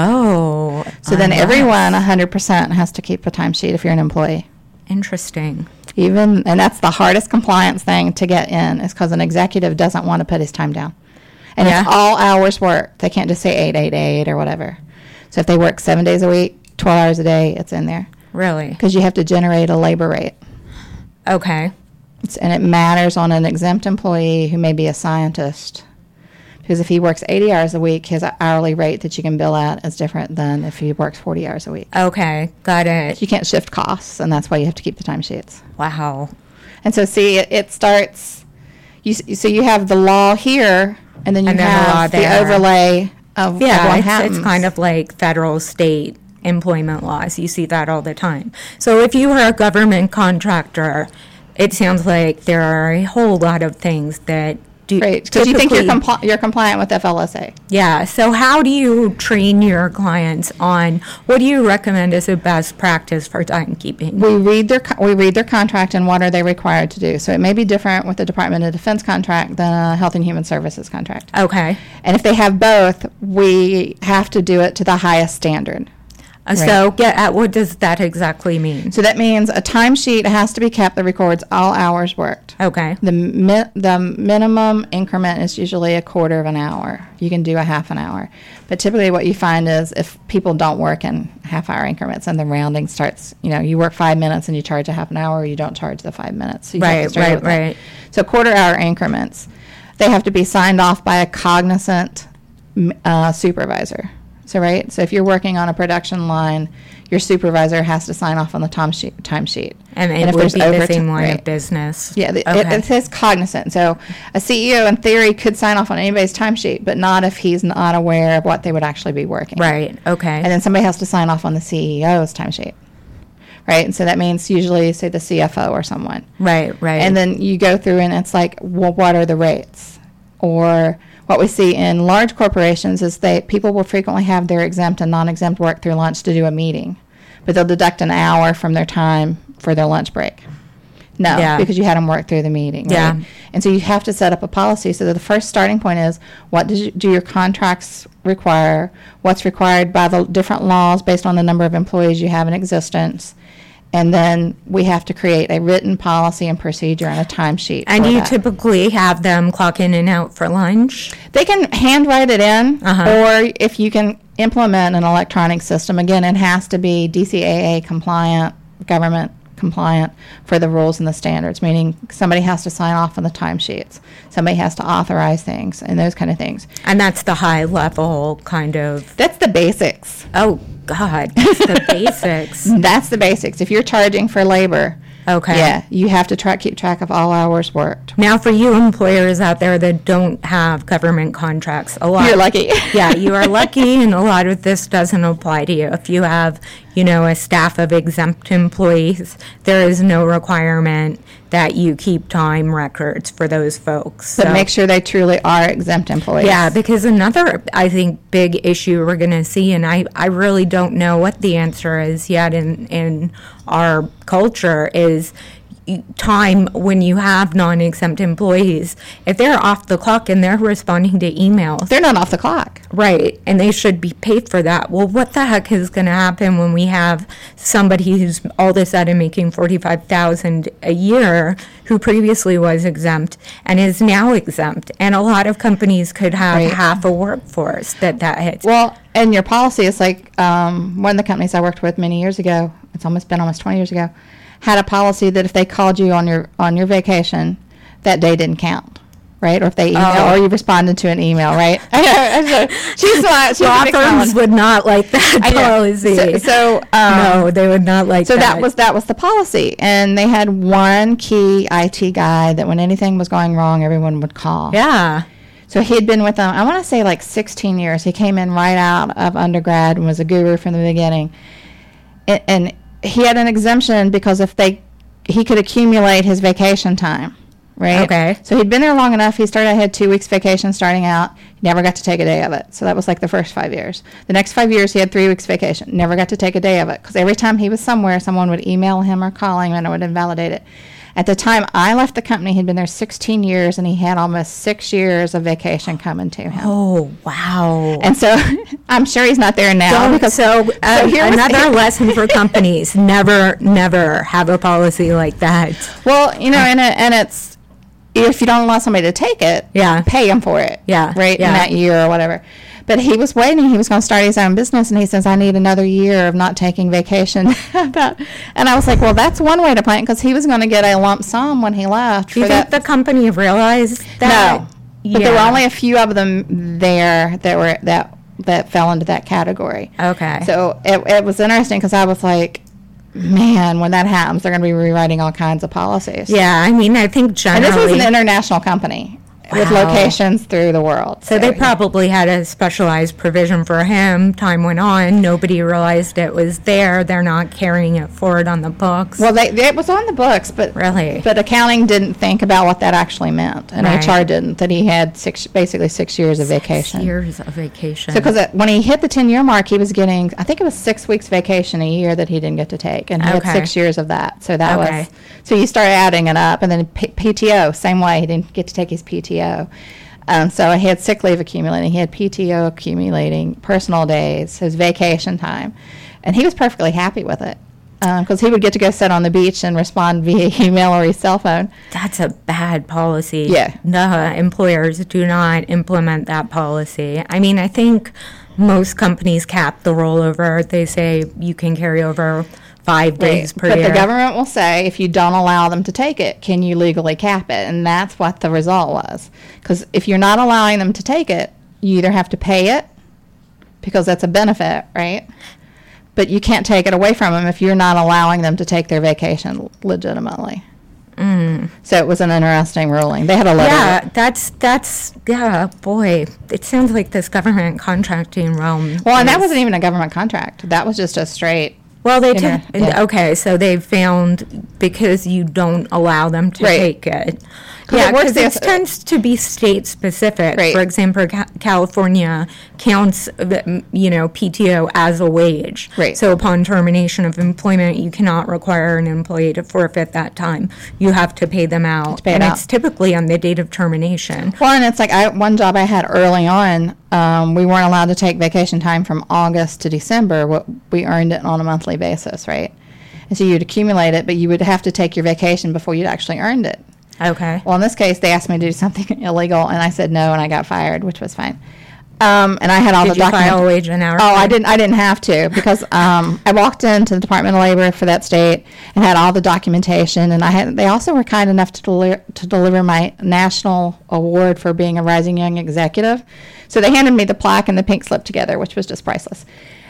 oh, So then unless. everyone one hundred percent has to keep a timesheet if you're an employee. Interesting. Even, and that's the hardest compliance thing to get in, is because an executive doesn't want to put his time down. And Yeah. it's all hours worked. They can't just say eight, eight, eight or whatever. So if they work seven days a week, twelve hours a day, it's in there. Really? Because you have to generate a labor rate. Okay. It's, and it matters on an exempt employee who may be a scientist. Because if he works eighty hours a week, his hourly rate that you can bill at is different than if he works forty hours a week. Okay. Got it. You can't shift costs, and that's why you have to keep the timesheets. Wow. And so, see, it, it starts, you, s- so you have the law here, and then you And then the law have the, there. overlay of, of Yeah, what it's, happens. it's kind of like federal, state employment laws. You see that all the time. So if you are a government contractor, it sounds like there are a whole lot of things that do. Right, because you think you're, typically- compli- you're compliant with F L S A. Yeah. So how do you train your clients on what do you recommend as a best practice for timekeeping? We read their co- we read their contract and what are they required to do. So it may be different with the Department of Defense contract than a Health and Human Services contract. Okay. And if they have both, we have to do it to the highest standard. Uh, So get at what does that exactly mean? So that means a timesheet has to be kept that records all hours worked. Okay. The mi- the minimum increment is usually a quarter of an hour. You can do a half an hour. But typically what you find is if people don't work in half hour increments and the rounding starts, you know, you work five minutes and you charge a half an hour, or you don't charge the five minutes. So you have to Right, struggle right, with that. right. So quarter hour increments. They have to be signed off by a cognizant m- uh, supervisor. So, right? So if you're working on a production line, your supervisor has to sign off on the time sheet. Time sheet. And it if would there's be the overti- same line right. of business. Yeah, the, Okay. it, it says cognizant. So a C E O, in theory, could sign off on anybody's timesheet, but not if he's not aware of what they would actually be working. Right. Okay. And then somebody has to sign off on the C E O's timesheet. Right? And so that means usually, say, the C F O or someone. right. Right. And then you go through and it's like, well, what are the rates? Or what we see in large corporations is they people will frequently have their exempt and non-exempt work through lunch to do a meeting, but they'll deduct an hour from their time for their lunch break. No, Yeah. because you had them work through the meeting. Right? Yeah. And so you have to set up a policy so that the first starting point is what does you, do your contracts require? What's required by the different laws based on the number of employees you have in existence? And then we have to create a written policy and procedure and a timesheet. And for you that. typically have them clock in and out for lunch? They can handwrite it in, Uh-huh. or if you can implement an electronic system, again, it has to be D C A A compliant, government compliant for the rules and the standards, meaning somebody has to sign off on the timesheets. Somebody has to authorize things and those kind of things. And that's the high level kind of, That's the basics. oh, God, that's the basics. That's the basics. If you're charging for labor, Okay. Yeah, you have to track keep track of all hours worked. Now, for you employers out there that don't have government contracts, a lot. You're lucky. Yeah, you are lucky, and a lot of this doesn't apply to you. If you have, you know, a staff of exempt employees, there is no requirement that you keep time records for those folks. But So- make sure they truly are exempt employees. Yeah, because another, I think, big issue we're going to see, and I, I really don't know what the answer is yet in, in our culture, is time when you have non-exempt employees. If they're off the clock and they're responding to emails, They're not off the clock. right, and they should be paid for that. Well, what the heck is going to happen when we have somebody who's all of a sudden making forty-five thousand dollars a year who previously was exempt and is now exempt? And a lot of companies could have Right. half a workforce that that hits. Well, and your policy is like um, one of the companies I worked with many years ago. It's almost been almost twenty years ago. Had a policy that if they called you on your on your vacation, that day didn't count, right? Or if they email Oh. or you responded to an email, right? She's not. She's a Law big firms smiling. would not like that I know. policy. So, so um, no, they would not like So that. that was that was the policy, and they had one key I T guy that when anything was going wrong, everyone would call. Yeah. So he had been with them, I want to say like sixteen years. He came in right out of undergrad and was a guru from the beginning. And, and he had an exemption because if they, he could accumulate his vacation time, right? Okay. So he'd been there long enough. He started, had two weeks vacation starting out. He never got to take a day of it. So that was like the first five years. The next five years, he had three weeks vacation. Never got to take a day of it because every time he was somewhere, someone would email him or call him and it would invalidate it. At the time I left the company, he'd been there sixteen years, and he had almost six years of vacation coming to him. Oh, wow. And so I'm sure he's not there now. Don't- because so, uh, so here was- another lesson for companies: never, never have a policy like that. Well, you know, and it, and it's if you don't allow somebody to take it, Yeah. pay him for it, Yeah, right yeah. in that year or whatever. But he was waiting. He was going to start his own business, and he says, "I need another year of not taking vacation." About- and I was like, "Well, that's one way to plan it," because he was going to get a lump sum when he left. Do you for think that. the company realized that? No, but there were Yeah. only a few of them there that were that that fell into that category. Okay. So it, it was interesting because I was like, man, when that happens, they're going to be rewriting all kinds of policies. Yeah, I mean, I think And generally. this was an international company with Wow. locations through the world. So they yeah. probably had a specialized provision for him. Time went on. Nobody realized it was there. They're not carrying it forward on the books. Well, they, they, it was on the books, but Really? but accounting didn't think about what that actually meant, and Right. H R didn't. That he had six, basically six years of vacation. Years of vacation. So, because when he hit the ten-year mark, he was getting, I think it was six weeks vacation a year that he didn't get to take, and he Okay. had six years of that. So that Okay. was, so you start adding it up, and then P- PTO, same way, he didn't get to take his P T O. Um, so he had sick leave accumulating, he had P T O accumulating, personal days, his vacation time, and he was perfectly happy with it. Because he would get to go sit on the beach and respond via email or his cell phone. That's a bad policy. Yeah. No, employers do not implement that policy. I mean, I think most companies cap the rollover. They say you can carry over five days per but year. the government will say if you don't allow them to take it, can you legally cap it? And that's what the result was. Because if you're not allowing them to take it, you either have to pay it because that's a benefit, right? But you can't take it away from them if you're not allowing them to take their vacation legitimately. Mm. So it was an interesting ruling. They had a letter. Yeah, that's, that's, yeah, boy, it sounds like this government contracting realm. Well, and that is- wasn't even a government contract. That was just a straight. Well, they you know, ta- yeah. okay, so they found because you don't allow them to Right. take it. 'Cause Yeah, it works because it the- tends to be state specific. Right. For example, Ca- California counts, the, you know, P T O as a wage. Right. So upon termination of employment, you cannot require an employee to forfeit that time. You have to pay them out, pay it and out. it's typically on the date of termination. Well, and it's like I, one job I had early on, um, we weren't allowed to take vacation time from August to December. What we earned it on a monthly basis, right? And so you'd accumulate it, but you would have to take your vacation before you'd actually earned it. Okay. Well, in this case, they asked me to do something illegal, and I said no, and I got fired, which was fine. Um, and I had all Did the you documents. file a wage and hour? Oh, I claim? didn't. I didn't have to because um, I walked into the Department of Labor for that state and had all the documentation. And I had. They also were kind enough to deliver to deliver my national award for being a rising young executive. So they handed me the plaque and the pink slip together, which was just priceless.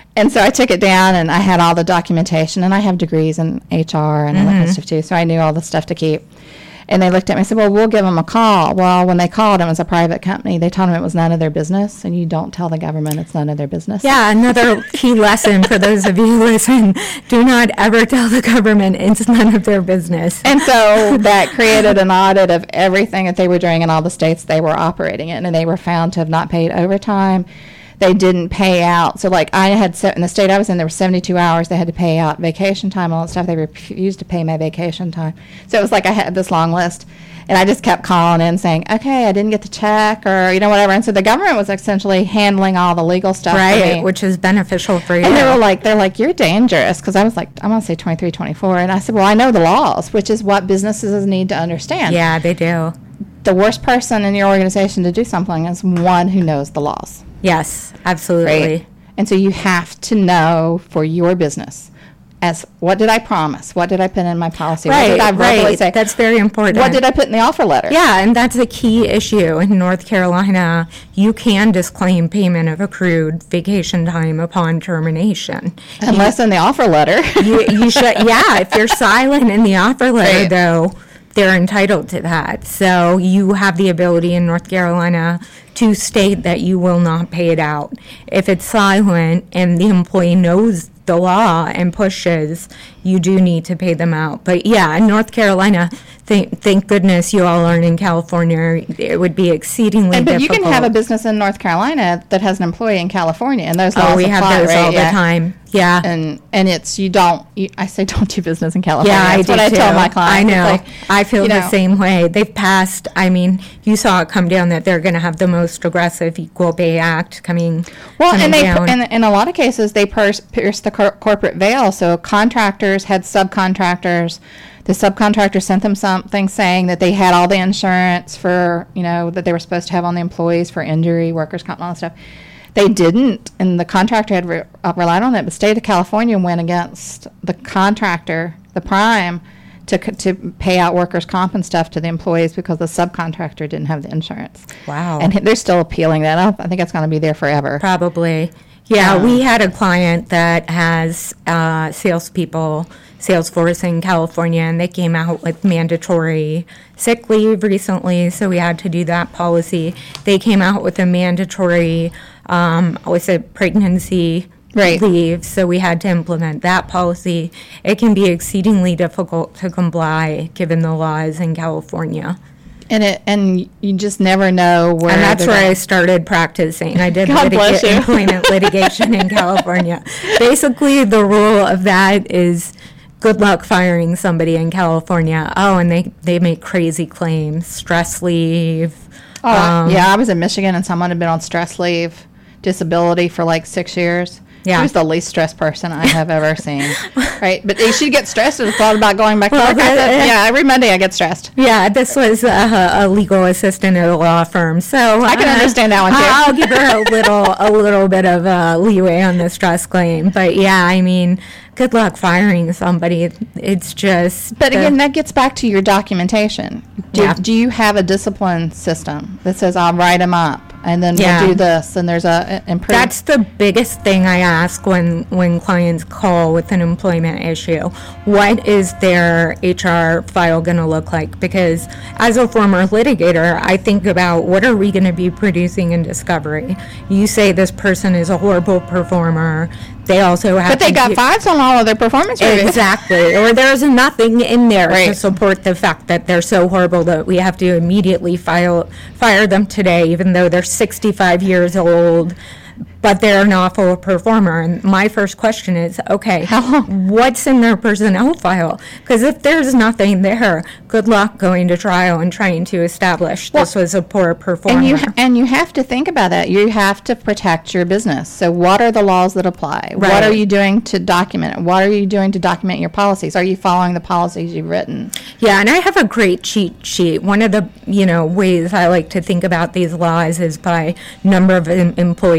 And so I took it down, and I had all the documentation, and I have degrees in H R and all that kind of stuff too, so I knew all the stuff to keep. And they looked at me and said, well, we'll give them a call. Well, when they called, it was a private company. They told them it was none of their business, and you don't tell the government it's none of their business. Yeah, another key lesson for those of you who listen, do not ever tell the government it's none of their business. And so that created an audit of everything that they were doing in all the states they were operating in, and they were found to have not paid overtime. They didn't pay out. So, like, I had, se- in the state I was in, there were seventy-two hours. They had to pay out vacation time, all that stuff. They refused to pay my vacation time. So it was like I had this long list. And I just kept calling in saying, okay, I didn't get the check, or, you know, whatever. And so the government was essentially handling all the legal stuff for Right, me. which is beneficial for you. And they were like, they're like, you're dangerous. Because I was like, I'm going to say twenty-three, twenty-four. And I said, well, I know the laws, which is what businesses need to understand. Yeah, they do. The worst person in your organization to do something is one who knows the laws. Yes, absolutely. Right? And so you have to know for your business, as what did I promise? What did I put in my policy? Right, what did I verbally right. say? That's very important. What did I put in the offer letter? Yeah, and that's a key issue in North Carolina. You can disclaim payment of accrued vacation time upon termination. Unless in the offer letter. You, you should, yeah, if you're silent in the offer letter, Right. though, they're entitled to that. So you have the ability in North Carolina to state that you will not pay it out. If it's silent and the employee knows the law and pushes, you do need to pay them out. But yeah, in North Carolina, thank, thank goodness you all aren't in California. It would be exceedingly And, but difficult. you can have a business in North Carolina that has an employee in California, and those laws Oh, we have apply, those right? all Yeah. the time. Yeah. And and it's you don't. You, I say don't do business in California. Yeah, That's I do what I too. tell my clients. I It's know. like, I feel you the know, same way. They've passed. I mean, you saw it come down that they're going to have the most aggressive Equal Pay Act coming. Well, coming and they down. and in a lot of cases they pierce, pierce the cor- corporate veil. So contractors had subcontractors. The subcontractor sent them something saying that they had all the insurance for, you know, that they were supposed to have on the employees for injury, workers' comp, and all that stuff. They didn't, and the contractor had re- uh, relied on it. But state of California went against the contractor, the prime, to c- to pay out workers' comp and stuff to the employees because the subcontractor didn't have the insurance. Wow. And they're still appealing that up. I think it's going to be there forever. Probably. Yeah, Um, we had a client that has uh, salespeople, Salesforce in California, and they came out with mandatory sick leave recently, so we had to do that policy. They came out with a mandatory, um, was it pregnancy Right. leave, so we had to implement that policy. It can be exceedingly difficult to comply given the laws in California. And it and you just never know where. And that's they're where I gonna- started practicing. I did God bless litiga- you. employment litigation in California. Basically, the rule of that is good luck firing somebody in California. Oh, and they, they make crazy claims, stress leave. Oh, um, yeah, I was in Michigan and someone had been on stress leave, disability for like six years. Yeah. She was the least stressed person I have ever seen. Right, but she gets stressed and thought about going back to Well, work. I said, that- yeah, every Monday I get stressed. Yeah, this was a, a legal assistant at a law firm, so I can uh, understand that one, too. I'll give her a little a little bit of uh, leeway on the stress claim, but yeah, I mean, good luck firing somebody. It's just. But the- again, that gets back to your documentation. Do, Yeah. do you have a discipline system that says I'll write them up and then Yeah. we'll do this and there's a a- improve? That's the biggest thing I ask when, when clients call with an employment issue. What is their H R file going to look like? Because as a former litigator, I think about what are we going to be producing in discovery? You say this person is a horrible performer. They also have but they to got do- fives on all of their performance reviews. Exactly. Or there's nothing in there to Right. support the fact that they're so horrible that we have to immediately file, fire them today, even though they're sixty-five years old, but they're an awful performer. And my first question is, okay, How- what's in their personnel file? Because if there's nothing there, good luck going to trial and trying to establish this was a poor performer. And you and you have to think about that. You have to protect your business. So what are the laws that apply? What Right. are you doing to document it? What are you doing to document your policies? Are you following the policies you've written? Yeah, and I have a great cheat sheet. One of the, you know, ways I like to think about these laws is by number of em- employees. And Right. again,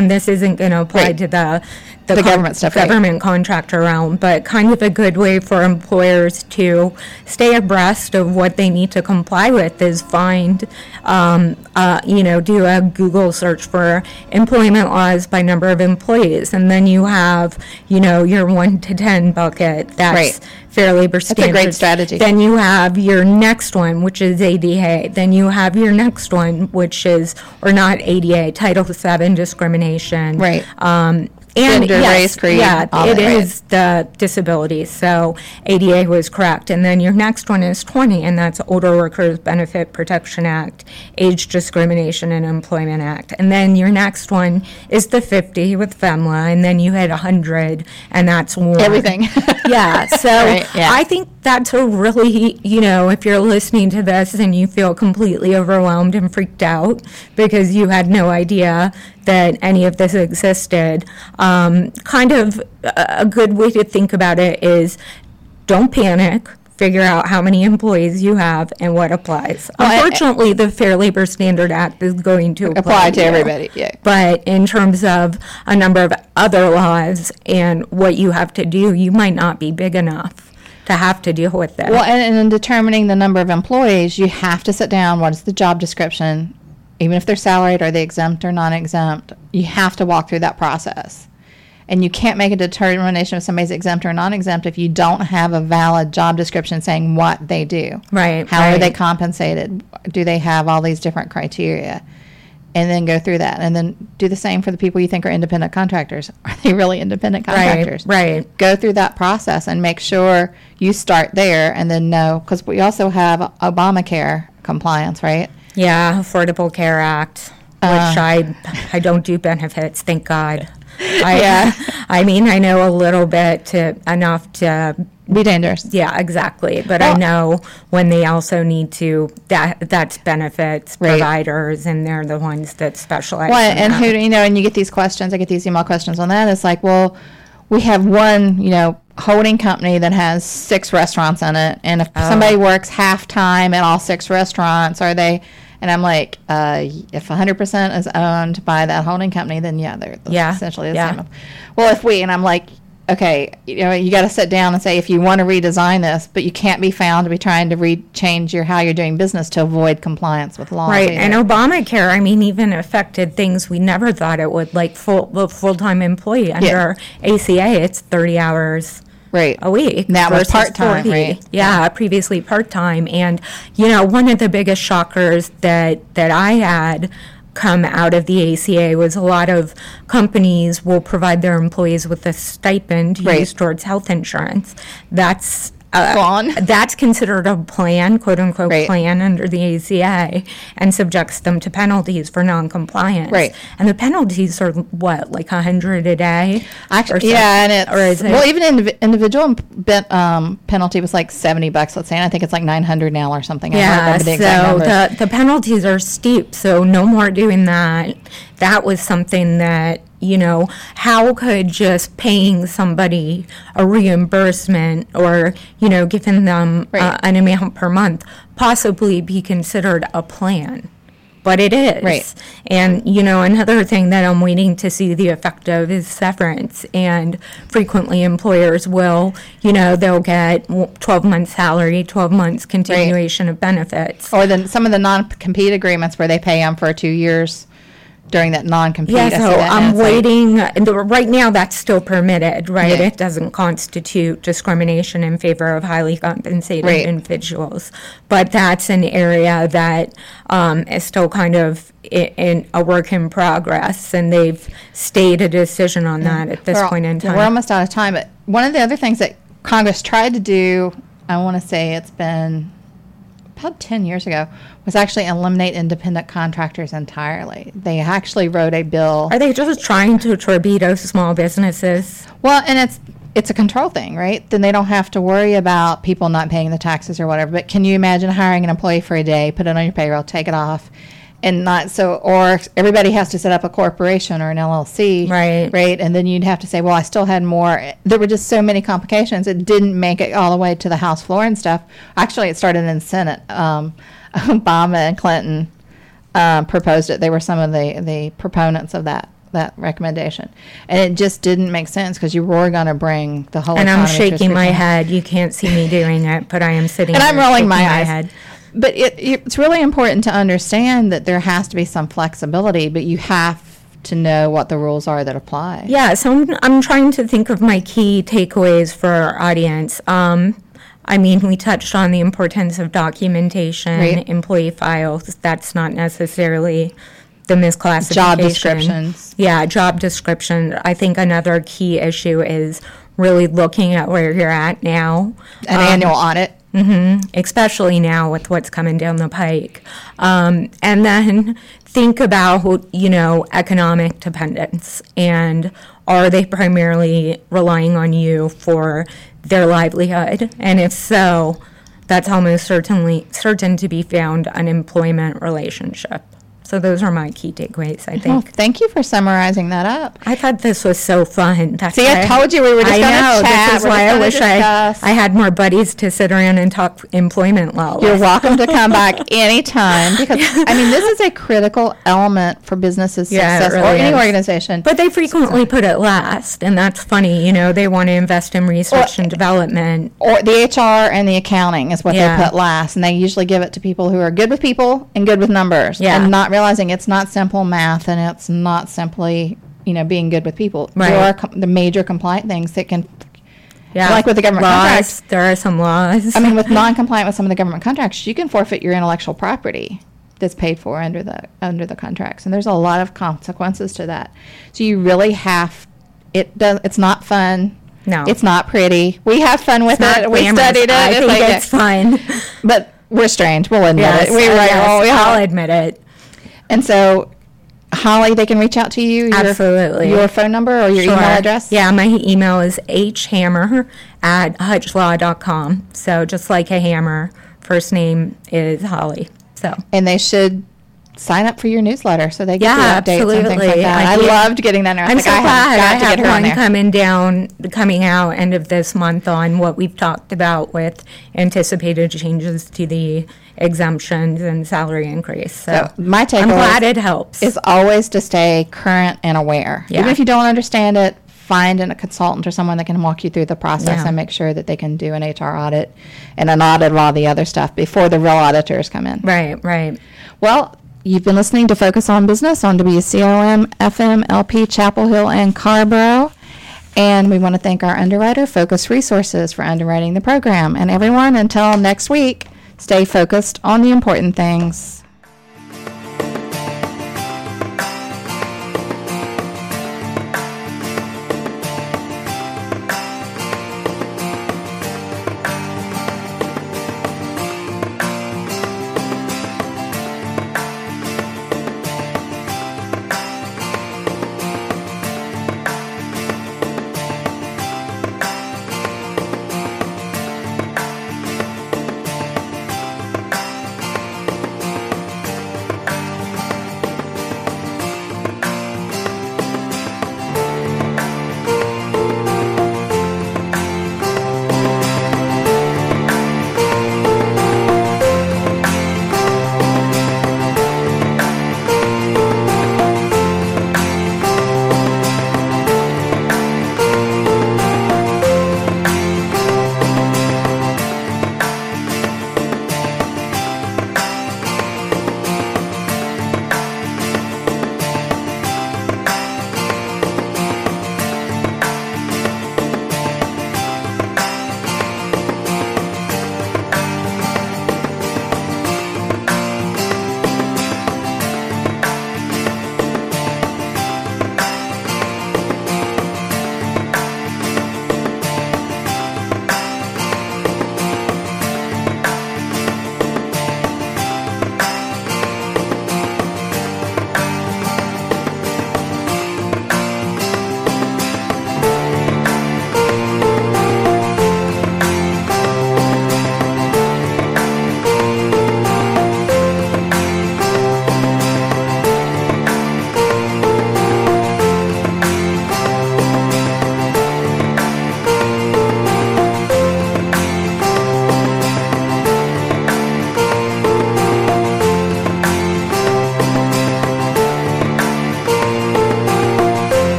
again, this isn't going to apply Right. to the the, The con- government stuff, right. government contractor realm, but kind of a good way for employers to stay abreast of what they need to comply with is find, um, uh, you know, do a Google search for employment laws by number of employees, and then you have, you know, your one to ten bucket. That's Right. Fair Labor a Standards. great strategy. Then you have your next one, which is A D A. Then you have your next one, which is, or not A D A, Title seven discrimination. Right. Um, and Gender, yes, race, creed, yeah, all it that, right. is the disability. So A D A was correct. And then your next one is twenty, and that's Older Workers Benefit Protection Act, Age Discrimination and Employment Act. And then your next one is the fifty with FEMLA, and then you hit one hundred, and that's one. Everything. Yeah, so Right, yeah. I think that's a really, you know, if you're listening to this and you feel completely overwhelmed and freaked out because you had no idea that any of this existed, um, kind of a a good way to think about it is don't panic. Figure out how many employees you have and what applies. Well, I- Unfortunately, the Fair Labor Standard Act is going to apply, Apply to you. everybody, yeah. But in terms of a number of other laws and what you have to do, you might not be big enough to have to deal with that. Well, and, and in determining the number of employees, you have to sit down. What is the job description? Even if they're salaried, are they exempt or non-exempt? You have to walk through that process. And you can't make a determination if somebody's exempt or non-exempt if you don't have a valid job description saying what they do. Right, How are right. they compensated? Do they have all these different criteria? And then go through that. And then do the same for the people you think are independent contractors. Are they really independent contractors? Right, right. Go through that process and make sure you start there and then know. Because we also have Obamacare compliance, right? Yeah, Affordable Care Act, which Uh. I I don't do benefits, thank God. I, Yeah. I mean, I know a little bit to enough to Be dangerous. yeah, exactly. But Well- I know when they also need to that that's benefits Right. providers, and they're the ones that specialize. Well, in and that. who, you know, and you get these questions, I get these email questions on that. It's like, well, we have one, you know, holding company that has six restaurants in it. And if Oh. somebody works half time at all six restaurants, are they, and I'm like, uh, if one hundred percent is owned by that holding company, then yeah, they're Yeah, essentially the yeah. same. Well, if we, and I'm like, okay, you know, you got to sit down and say, if you want to redesign this, but you can't be found to be trying to re- change your how you're doing business to avoid compliance with laws. Right, either. and Obamacare, I mean, even affected things we never thought it would, like full the full-time employee under A C A, it's thirty hours Right. a week. That was versus part-time, forty. right? Yeah, previously part-time, and you know, one of the biggest shockers that that I had come out of the A C A was a lot of companies will provide their employees with a stipend to Right. use towards health insurance. That's uh, Gone. That's considered a plan, quote unquote Right. plan under the A C A, and subjects them to penalties for non-compliance. Right. And the penalties are what, like a hundred a day? Or Actually, so- yeah, and it's or is it- well, even indiv- individual ben- um, penalty was like seventy bucks. Let's say, and I think it's like nine hundred now or something. I don't Yeah, remember the exact so numbers. the, the penalties are steep, so no more doing that. That was something that, you know, how could just paying somebody a reimbursement or, you know, giving them uh, Right. an amount per month possibly be considered a plan? But it is. Right. And, you know, another thing that I'm waiting to see the effect of is severance. And frequently employers will, you know, they'll get twelve months salary, twelve months continuation of benefits. or then some of the non-compete agreements where they pay them for two years during that non-compete. Yeah, I see so that, and I'm it's like- waiting, and the- right now, that's still permitted, right? Yeah. It doesn't constitute discrimination in favor of highly compensated Right. individuals. But that's an area that um, is still kind of i- in a work in progress, and they've stayed a decision on that at this We're al- point in yeah, time. We're almost out of time, but one of the other things that Congress tried to do, I want to say it's been about ten years ago, was actually eliminate independent contractors entirely. They actually wrote a bill. Are they just trying to torpedo small businesses? Well, and it's it's a control thing, right? Then they don't have to worry about people not paying the taxes or whatever. But can you imagine hiring an employee for a day, put it on your payroll, take it off, and not so, or everybody has to set up a corporation or an L L C, Right. Right, and then you'd have to say, well, I still had more. There were just so many complications. It didn't make it all the way to the House floor and stuff. Actually, it started in the Senate. Um, Obama and Clinton um, proposed it. They were some of the the proponents of that that recommendation, and it just didn't make sense because you were going to bring the whole. And I'm economy to a shaking my screeching halt. head. You can't see me doing it, but I am sitting And I'm here rolling shaking my my eyes. head. But it, it's really important to understand that there has to be some flexibility, but you have to know what the rules are that apply. Yeah, so I'm, I'm trying to think of my key takeaways for our audience. Um, I mean, we touched on the importance of documentation, Right. employee files. That's not necessarily the misclassification. Job descriptions. Yeah, job description. I think another key issue is really looking at where you're at now. An Um, annual audit. Mm-hmm. Especially now with what's coming down the pike. Um, and then think about, you know, economic dependence. And are they primarily relying on you for their livelihood? And if so, that's almost certainly certain to be found an employment relationship. So those are my key takeaways, I Oh, think. thank you for summarizing that up. I thought this was so fun. That's See, I why- told you we were just I gonna know, chat. This is We're why just I gonna wish I, discuss. I had more buddies to sit around and talk employment law with. You're welcome to come back anytime because, I mean, this is a critical element for businesses' Yeah, it success or really any is. organization. But they frequently put it last, and that's funny. You know, they want to invest in research Or- and development. Or the H R and the accounting is what Yeah. they put last, and they usually give it to people who are good with people and good with numbers, Yeah. and not realizing it's not simple math and it's not simply, you know, being good with people. Right. There are com- the major compliant things that can, Yeah, Like with the government laws, contracts. there are some laws. I mean, with non-compliant with some of the government contracts, you can forfeit your intellectual property that's paid for under the under the contracts, and there's a lot of consequences to that. So you really have it. Does it's not fun. No. It's not pretty. We have fun with It's not it. We glamorous. studied it. I It's think like- it's fun. But we're strange. We'll admit Yes, it. We uh, write. yes, oh, we I'll have- admit it. And so, Holly, they can reach out to you. Your, Absolutely. Your phone number or your Sure. email address. Yeah, my email is hhammer at hutchlaw dot com. So just like a hammer, first name is Holly. So And they should sign up for your newsletter so they get Yeah, the updates and things like absolutely. that. I, I do. loved getting that. I was I'm like, so I glad have got I to have get her on one there. coming down, coming out end of this month on what we've talked about with anticipated changes to the exemptions and salary increase. So, So my takeaway I'm glad it helps. is always to stay current and aware. Yeah. Even if you don't understand it, find an, a consultant or someone that can walk you through the process Yeah. and make sure that they can do an H R audit and an audit of all the other stuff before the real auditors come in. right, right. Well, you've been listening to Focus on Business on W C O M, F M, L P, Chapel Hill, and Carborough. And we want to thank our underwriter, Focus Resources, for underwriting the program. And everyone, until next week, stay focused on the important things.